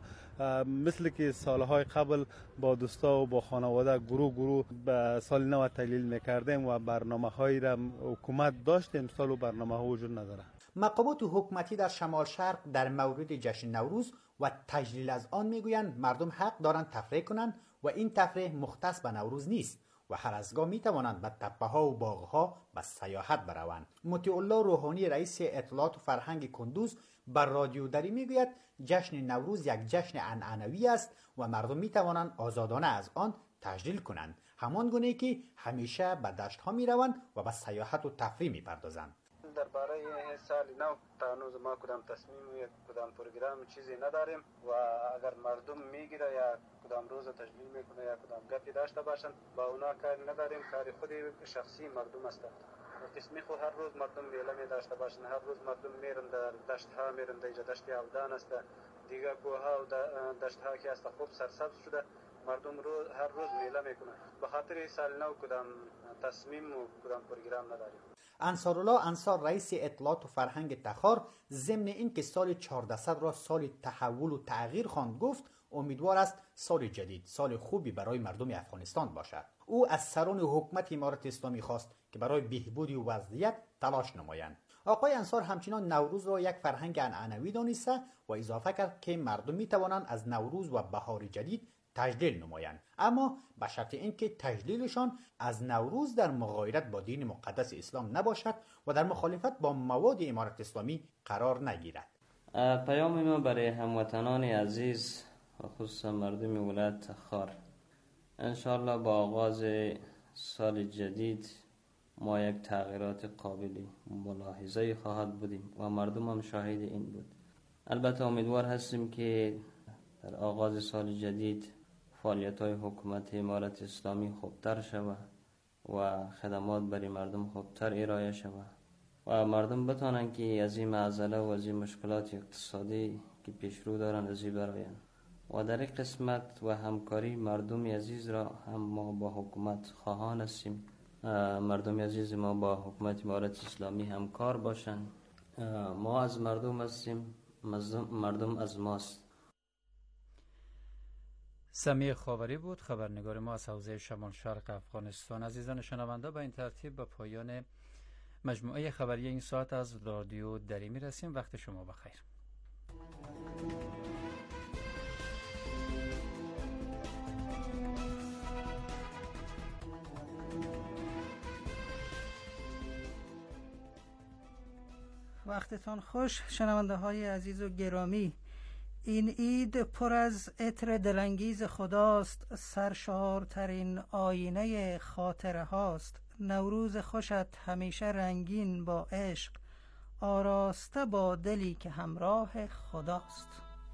مثل که سالهای قبل با دوستا و با خانواده گروه گروه به سال نو تجلیل میکردیم و برنامه هایی را حکومت داشت، امسال و برنامه ها وجود نداره. مقامات حکومتی در شمال شرق در مورد جشن نوروز و تجلیل از آن میگویند مردم حق دارند تفریح کنند و این تفریح مختص به نوروز نیست و هر از گاه می توانند به تپه ها و باغ ها و سیاحت بروند. مطیع الله روحانی رئیس اطلاعات و فرهنگ کندوز بر رادیو دری میگوید جشن نوروز یک جشن عنعنوی است و مردم می توانند آزادانه از آن تجلیل کنند، همان گونه که همیشه به دشت ها می روند و به سیاحت و تفریح می پردازند. درباره سال نو تا هنوز ما کدام تصمیم یا کدام پروگرام چیزی نداریم و اگر مردم میگیره یا کدام روز تجلیل میکنه یا کدام گپی داشته باشند با اونا کار نداریم، کار خود شخصی مردم است. قسمی خود هر روز مردم میله می داشته باشند، هر روز مردم میرن در دشت ها میرن، در دشت اودان است، دیگه کوه ها و دشت ها که است خوب سرسبز شده، مردم روز هر روز میله میکنن. به خاطر سال نو کدام تصمیم و کدام پروگرام نداریم. انصارالله انصار رئیس اطلاعات و فرهنگ تخار ضمن این که سال چهارصد را سال تحول و تغییر خواند گفت امیدوار است سال جدید سال خوبی برای مردم افغانستان باشد. او از سران حکومت امارت اسلامی خواست که برای بهبود وضعیت تلاش نمایند. آقای انصار همچنان نوروز را یک فرهنگ عنعنوی دانسته و اضافه کرد که مردم می توانند از نوروز و بهار جدید تجلیل نمایند، اما به شرط اینکه تجلیلشان از نوروز در مغایرت با دین مقدس اسلام نباشد و در مخالفت با مواد امارت اسلامی قرار نگیرد. پیام ما برای هموطنان عزیز و خصوصا مردم ولایت تخار، انشاءالله با آغاز سال جدید ما یک تغییرات قابل ملاحظه خواهد بودیم و مردم هم شاهد این بود. البته امیدوار هستیم که در آغاز سال جدید فعالیت‌های حکومت امارت اسلامی خوبتر شود و خدمات برای مردم خوبتر ارائه شود و مردم بتانند که از این معضله و از این مشکلات اقتصادی که پیش رو دارند از این برآیند و در این قسمت و همکاری مردم عزیز را هم ما با حکومت خواهان هستیم. مردم عزیز ما با حکومت امارت اسلامی همکار باشند. ما از مردم هستیم، مردم از ماست. سمیع خاوری بود خبرنگار ما از حوزه شمال شرق افغانستان. عزیزان شنونده، به این ترتیب به پایان مجموعه خبری این ساعت از رادیو دری میرسیم. وقت شما بخیر. وقتتان خوش شنونده های عزیز و گرامی. این عید پر از عطر دلانگیز خداست، سرشارترین آینه خاطره هاست. نوروز خوشت همیشه رنگین با عشق، آراسته با دلی که همراه خداست.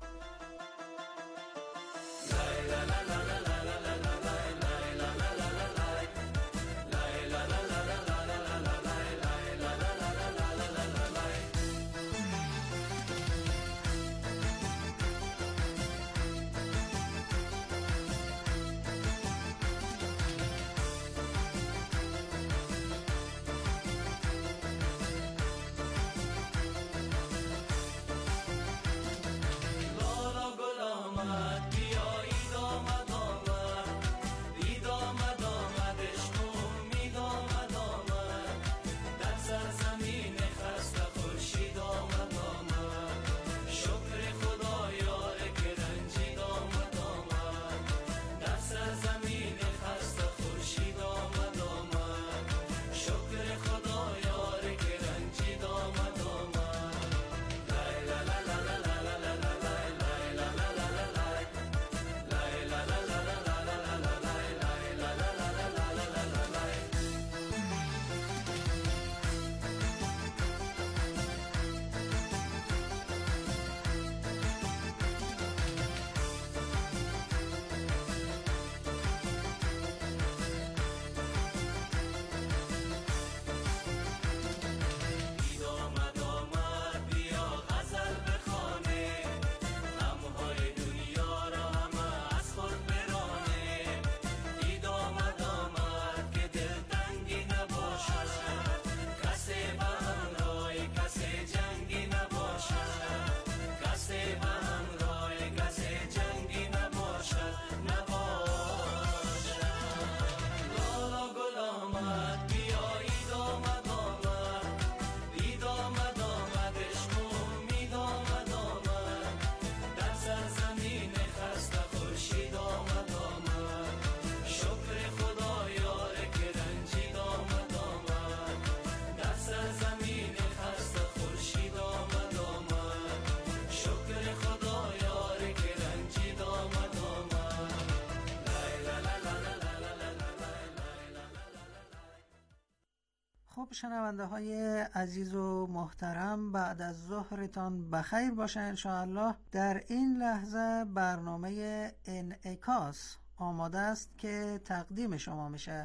خب شنونده های عزیز و محترم، بعد از ظهرتان بخیر باشه انشاءالله. در این لحظه برنامه انعکاس آماده است که تقدیم شما میشه.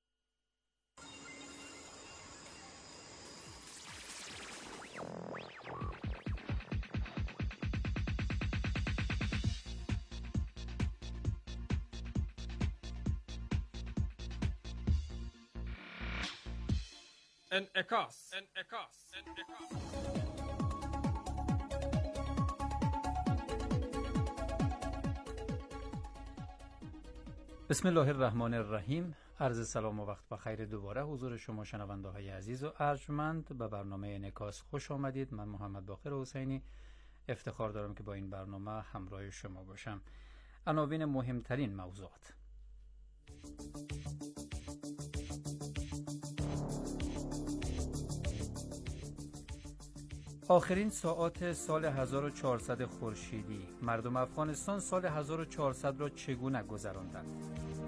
انعکاس انعکاس انعکاس بسم الله الرحمن الرحیم. عرض سلام و وقت بخیر دوباره حضور شما شنونده های عزیز و ارجمند به برنامه انعکاس خوش آمدید. من محمد باقر حسینی افتخار دارم که با این برنامه همراه شما باشم. عناوین مهمترین موضوعات: آخرین ساعات سال هزار و چهارصد خورشیدی، مردم افغانستان سال هزار و چهارصد را چگونه گذراندند؟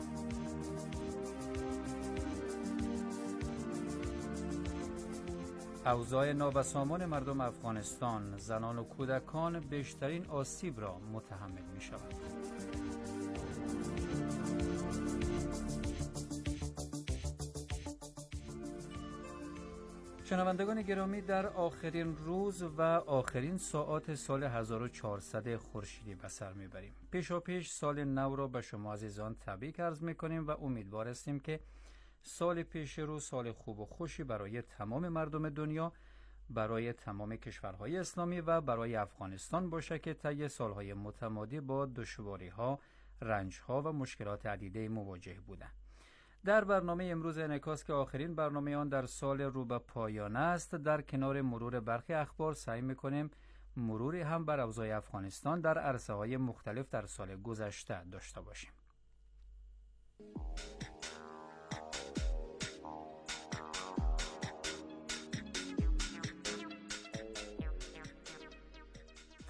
اوضاع نابسامان مردم افغانستان، زنان و کودکان بیشترین آسیب را متحمل می شود. شنوندگان گرامی، در آخرین روز و آخرین ساعات سال هزار و چهارصد خورشیدی به سر میبریم. پیشا پیش سال نو را به شما عزیزان تبریک عرض میکنیم و امیدوار هستیم که سال پیش رو سال خوب و خوشی برای تمام مردم دنیا، برای تمام کشورهای اسلامی و برای افغانستان باشه که طی سالهای متمادی با دشواری‌ها، رنج‌ها و مشکلات عدیده مواجه بودند. در برنامه امروز انعکاس که آخرین برنامه آن در سال رو به پایان است، در کنار مرور برخی اخبار سعی می‌کنیم مروری هم بر اوضاع افغانستان در عرصه‌های مختلف در سال گذشته داشته باشیم.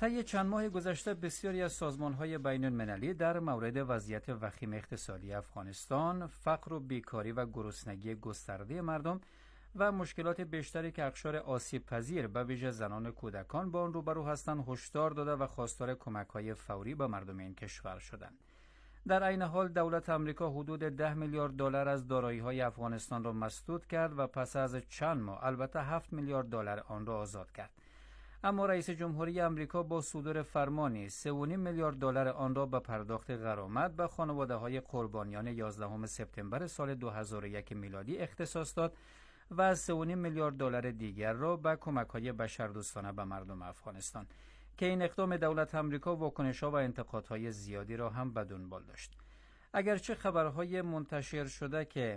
طی چند ماه گذشته بسیاری از سازمان‌های بین‌المللی در مورد وضعیت وخیم اقتصادی افغانستان، فقر و بیکاری و گرسنگی گسترده مردم و مشکلات بیشتری که اقشار آسیب پذیر به ویژه زنان و کودکان با آن روبرو هستند هشدار داده و خواستار کمک‌های فوری به مردم این کشور شدند. در عین حال دولت آمریکا حدود ده میلیارد دلار از دارایی‌های افغانستان را مسدود کرد و پس از چند ماه البته هفت میلیارد دلار آن را آزاد کرد. اما رئیس جمهوری آمریکا با صدور فرمانی سه و نیم میلیارد دلار آن را به پرداخت غرامت به خانواده‌های قربانیان یازدهم سپتامبر سال دو هزار و یک میلادی اختصاص داد و سه و نیم میلیارد دلار دیگر را به کمک‌های بشردوستانه به مردم افغانستان که این اقدام دولت آمریکا واکنش‌ها و انتقادهای زیادی را هم به دنبال داشت. اگرچه خبرهای منتشر شده که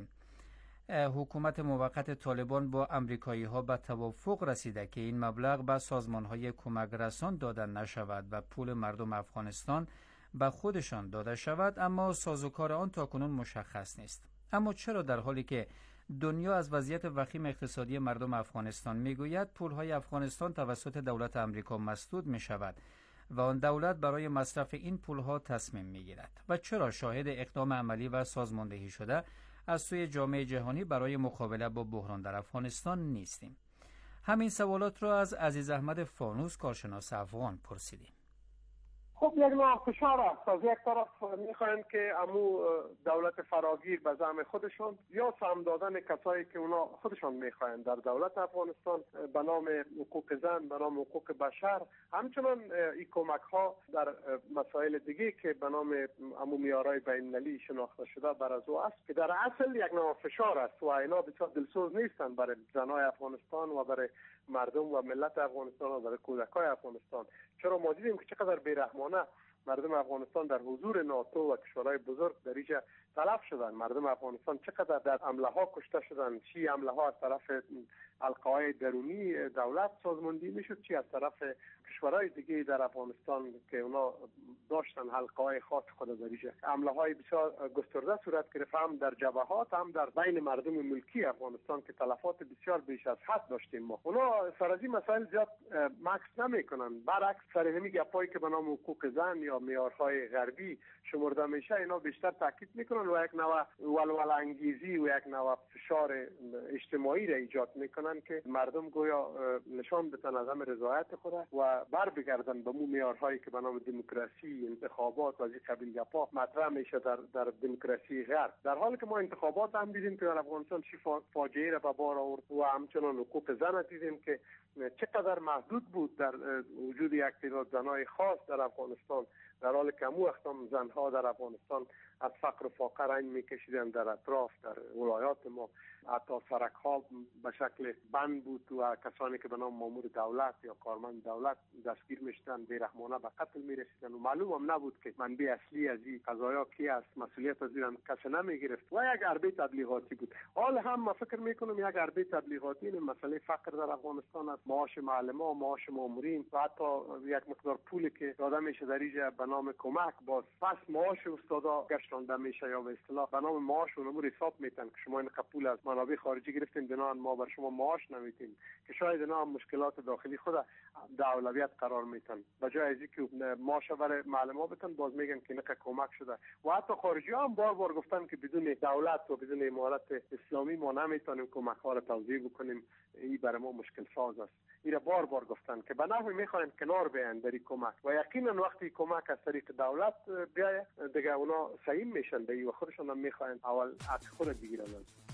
حکومت موقت طالبان با امریکایی‌ها به توافق رسیده که این مبلغ به سازمان‌های کمک رسان داده نشود و پول مردم افغانستان به خودشان داده شود، اما سازوکار آن تاکنون مشخص نیست. اما چرا در حالی که دنیا از وضعیت وخیم اقتصادی مردم افغانستان میگوید پولهای افغانستان توسط دولت آمریکا مسدود می شود و آن دولت برای مصرف این پولها تصمیم می گیرد و چرا شاهد اقدام عملی و سازماندهی شده از سوی جامعه جهانی برای مقابله با بحران در افغانستان نیستیم؟ همین سوالات را از عزیز احمد فانوس کارشناس افغان پرسیدیم. خب یک نوع فشار است. از یک طرف میخواهند که امو دولت فراگیر به زعم خودشان یا سهم دادن کسایی که اونا خودشان میخواهند در دولت افغانستان به نام حقوق زن، به نام حقوق بشر، همچنان این کمک ها در مسائل دیگه که به نام امو معیارهای بین‌المللی شناخته شده بر از او است که در اصل یک نوع فشار است و اینا بسیار دلسوز نیستند برای زنای افغانستان و برای مردم و ملت افغانستان و برای کودکای افغانستان. چرا ما دیدیم که چقدر بیرحمانه مردم افغانستان در حضور ناتو و کشورهای بزرگ در اینجا تلف شدن. مردم افغانستان چقدر در حمله ها کشته شدن، چی حمله ها از طرف القای درونی دولت سازماندهی میشد، چی از طرف کشورهای دیگه در افغانستان که اونا داشتن حلقه‌های خاص خود در اینجا. حمله های بسیار گسترده صورت گرفت، هم در جبهات هم در بین مردم ملکی افغانستان که تلفات بسیار بیش از حد داشتیم. ما اونا سر از این مسائل زیاد مکس نمیکنن، برعکس سر همین گپایی که به نام حقوق زن یا معیارهای غربی شمرده میشه اینا بیشتر تاکید میکنن و یک نوع ولول انگیزی و یک نوع فشار اجتماعی را ایجاد میکنن که مردم گویا نشان بدن از همه رضایت خود و بر بگردن به مو معیارهایی که به نام دموکراسی، انتخابات و از این قبیل گپا مطرح میشه در در دموکراسی غرب، در حالی که ما انتخابات هم دیدیم که در افغانستان چی فاجعه را به بار آورد و همچنان حقوق زن دیدیم که چقدر محدود بود در وجود یک تعداد زنای خاص در افغانستان، در حالی که همو اقدام زنها در افغانستان از فقر و فاقه رنج میکشیدن در اطراف در ولایات ما، حتی سرک ها به شکل بند بود و کسانی که به نام مامور دولت یا کارمند دولت دستگیر میشدن، بیرحمانه به قتل میرسیدن و معلوم هم نبود که منبع اصلی از این قضایا کی است، مسئولیت از این کسی نمیگرفت و یک حربه تبلیغاتی بود. حال هم ما فکر میکنم یک حربه تبلیغاتی این مسئله فقر در افغانستان است، معاش معلمان، معاش مامورین و حتی یک مقدار پولی که داده میشه در اینجا به نام کمک، باز پس معاش استادا گشتانده میشه یا به اصطلاح به نام معاش و نمور حساب میتن که شما این قبول از منابع خارجی گرفتین بنان ما بر شما معاش نمیتیم، که شاید اینا هم مشکلات داخلی خود در اولویت قرار میتن. به جای از اینکه معاش برای معلمان بدن باز میگن که نک کمک شده و حتی خارجی ها هم بار بار گفتن که بدون دولت و بدون امارت اسلامی ما نمیتونیم کمک ها را توزیع بکنیم، این برای ما مشکل ساز است. اینا بار بار گفتن که به نحوی میخواین کنار بیان در کمک و یقینا وقتی کمک از طریق دولت بیاید دیگه اونا سعیم میشن به و خودشون هم میخواین اول حق خود بگیرن.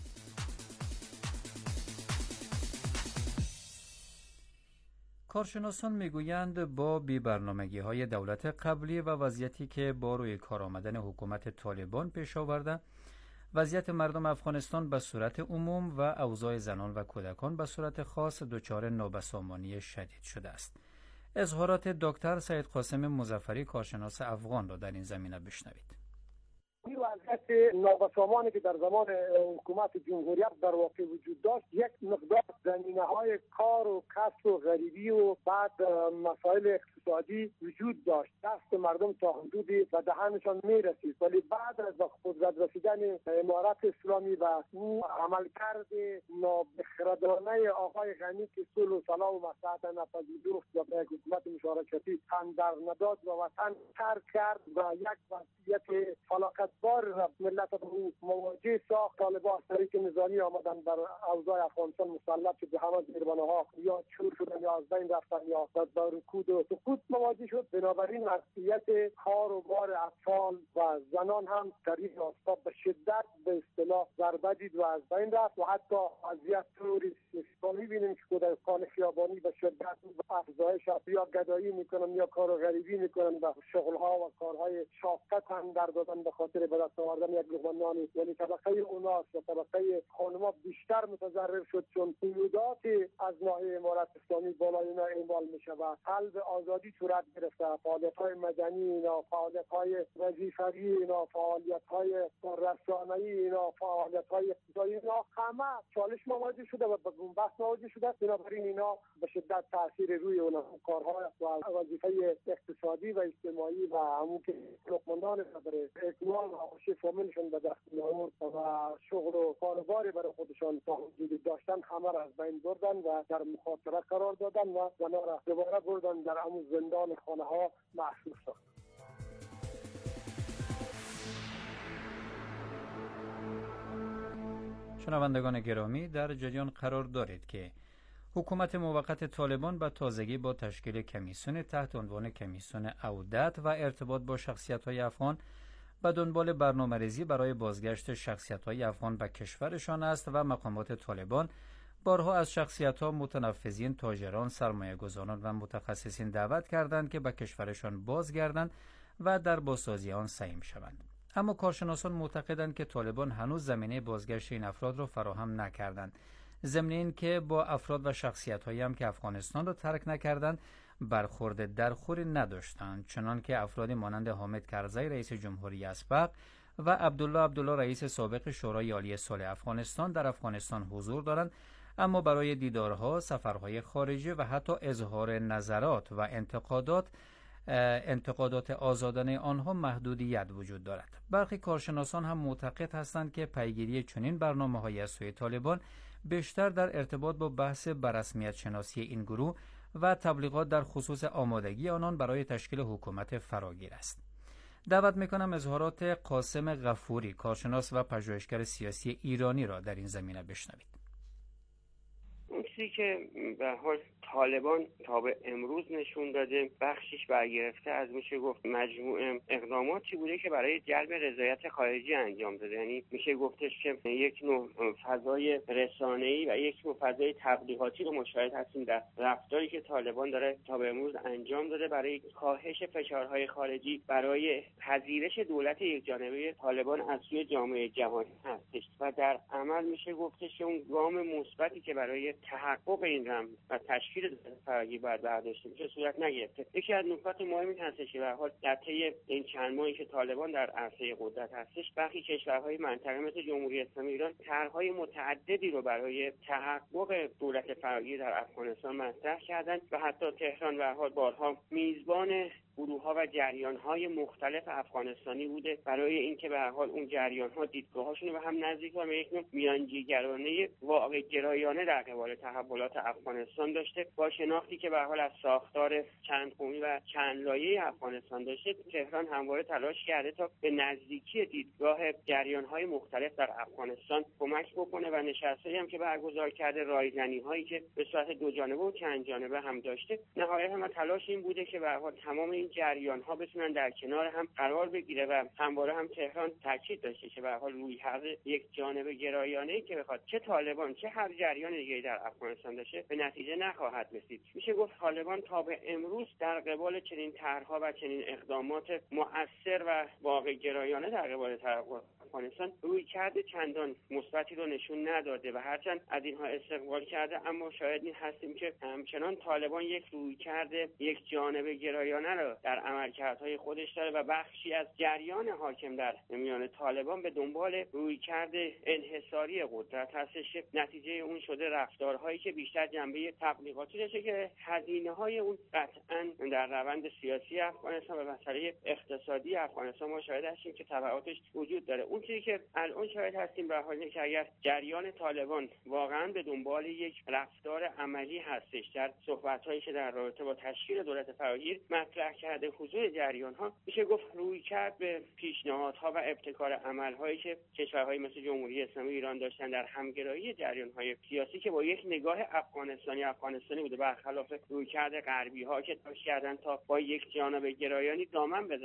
کارشناسان میگویند با بی برنامگی های دولت قبلی و وضعیتی که با روی کار آمدن حکومت طالبان پیش آورده، وضعیت مردم افغانستان به صورت عموم و اوضاع زنان و کودکان به صورت خاص دچار نابسامانی شدید شده است. اظهارات دکتر سید قاسم مظفری کارشناس افغان را در این زمینه بشنوید. این وضعیت نابسامانی که در زمان حکومت جمهوریت در واقع وجود داشت یک مقدار زمینه های کار و کسب و غریبی و بعد مسائل اقتصادی وجود داشت، دست مردم تا حدودی و دهنشان میرسید، ولی بعد از به قدرت رسیدن امارت اسلامی و او عملکرد نابخردانه آقای غنی که صلح و صلاح و مصلحت نپذیرفت و به حکومت مشارکتی هم در نداد و وطن ترک کرد و یک وضعیت فلاکتبار را ملت به او مواجه ساخت. طالبان از طریق نظامی آمدن بر اوضاع افغانستان مسلط شد، همه زیربناها یا چور شدن یا از بین رفتن یا با رکود و سقوط مواجه شد. بنابراین مسئولیت کار و بار اطفال و زنان هم طریق آفتاب به شدت به اصطلاح ضربه دید و از بین رفت و حتی وضعیت توریستی می‌بینیم که کودکان خیابانی به شدت افزایش یا گدایی میکنن یا کار غریبی میکنن و شغل‌ها و کارهای شاقت هم در دادن به خاطر به دست آوردن یک لقمه نان. یعنی طبقه اوناس و طبقه خانم‌ها بیشتر متضرر شد چون قیودات از ناحیه امارت اسلامی بالای اینا اعمال میشه و قلب آزادی صورت گرفته. فعالیت‌های مدنی اینا، فعالیت‌های وظیفه‌ای اینا، فعالیت‌های رسانه‌ای اینا، فعالیت‌های اقتصادی اینا همه چالش مواجه شده و به بنبست مواجه شده. بنابراین اینا به شدت تاثیر روی اون کارها و وظیفه اقتصادی و اجتماعی و همون که لقمه‌نان را برای اکمال و آشی فامیلشون به دست می‌آورد و شغل و کاروباری برای خودشان تا حدودی داشتن همه را از بین بردن و در مخاطره قرار دادن و زنها را دوباره بردن در همون زندان خانه‌ها محصور ساختن. شنوندگان گرامی، در جریان قرار دارید که حکومت موقت طالبان به تازگی با تشکیل کمیسیون تحت عنوان کمیسیون عودت و ارتباط با شخصیت‌های افغان به دنبال برنامه‌ریزی برای بازگشت شخصیت‌های افغان به کشورشان است و مقامات طالبان بارها از شخصیت‌ها، متنفذین، تاجران، سرمایه‌گذاران و متخصصین دعوت کردند که به کشورشان بازگردند و در بازسازی آن سهیم شوند. اما کارشناسان معتقدند که طالبان هنوز زمینه بازگشت این افراد را فراهم نکردند. ضمن این که با افراد و شخصیت‌هایی هم که افغانستان را ترک نکردند برخورد درخوری نداشتند، چنان که افرادی مانند حامد کرزی رئیس جمهوری اسبق و عبدالله عبدالله رئیس سابق شورای عالی صلح افغانستان در افغانستان حضور دارند، اما برای دیدارها، سفرهای خارجی و حتی اظهار نظرات و انتقادات انتقادات آزادانه آنها محدودیت وجود دارد. برخی کارشناسان هم معتقد هستند که پیگیری چنین برنامه‌های از سوی طالبان بیشتر در ارتباط با بحث بررسمیت شناسی این گروه و تبلیغات در خصوص آمادگی آنان برای تشکیل حکومت فراگیر است. دعوت می‌کنم اظهارات قاسم غفوری، کارشناس و پژوهشگر سیاسی ایرانی را در این زمینه بشنوید. اون چیزی که به حال طالبان تا به امروز نشون داده بخشش برگرفته از میشه گفت مجموعه اقداماتی بوده که برای جلب رضایت خارجی انجام داده. یعنی میشه گفتش که یک نوع فضای رسانه‌ای و یک نوع فضای تبلیغاتی رو مشاهده هستیم در رفتاری که طالبان داره تا به امروز انجام داده برای کاهش فشارهای خارجی، برای پذیرش دولت یکجانبه طالبان از سوی جامعه جهانی هستش و در عمل میشه گفتش که اون گام مثبتی که برای تحقق این رم و تشکیل دولت فراگیر باید برداشته میشه صورت نگرفته. یکی از نکات مهمی هستش که به هر حال در طی این چند ماهی که طالبان در عرصه قدرت هستش، برخی کشورهای منطقه مثل جمهوری اسلامی ایران طرحهای متعددی رو برای تحقق دولت فراگیر در افغانستان مطرح کردند و حتی تهران به هر حال بارها میزبان گروه‌ها و جریان‌های مختلف افغانستانی بوده برای اینکه به هر حال اون جریان‌ها دیدگاه‌هاشون رو به هم نزدیک کنن، یک نوع میانجیگرانه واقع گرایانه در قبال تحولات افغانستان داشته. با شناختی که به هر حال از ساختار چند قومی و چند لایه افغانستان داشته، تهران همواره تلاش کرده تا به نزدیکی دیدگاه جریان‌های مختلف در افغانستان کمک بکنه و نشستایی هم که برگزار کرده، رایزنی‌هایی که به صورت دو جانبه و چند جانبه هم داشته. نهایت هم تلاش این بوده که به هر حال تمام این جریان ها بتونن در کنار هم قرار بگیره و همواره هم تهران تاکید داشته که به هر حال رویکرد یک جانبه گرایانه‌ای که بخواد چه طالبان چه هر جریان دیگه‌ای در افغانستان داشه به نتیجه نخواهد رسید. میشه گفت طالبان تا به امروز در قبال چنین طرح‌ها و چنین اقدامات مؤثر و واقع گرایانه در قبال افغانستان رویکرد چندان مثبتی رو نشون نداده و هرچند از اینها استقبال کرده، اما شاهد این هستیم که همچنان طالبان یک رویکرد یک جانبه گرایانه رو رو در عملکردهای خودش داره و بخشی از جریان حاکم در میان طالبان به دنبال رویکرد انحصاری قدرت هستش. نتیجه اون شده رفتارهایی که بیشتر جنبه تبلیغاتی داشته که هزینه‌های اون قطعاً در روند سیاسی افغانستان و مسئله اقتصادی افغانستان ما شاهد هستیم که تبعاتش وجود داره. اون چیزی که الان شاهد هستیم به حالی که اگر جریان طالبان واقعاً به دنبال یک رفتار عملی هستش در صحبت‌هایی که در رابطه با تشکیل دولت فراگیر مطرح کرده حضور جریان‌ها، میشه گفت روی کرد به پیشنهادها و ابتکار عمل‌هایی که کشورهای مثل جمهوری اسلامی ایران داشتن در همگرایی جریان‌های سیاسی که با یک نگاه افغانستانی افغانستانی بوده، برخلاف رویکرد غربی‌ها که تلاش کردن تا با یک جانبه گرایانی دامن بزنن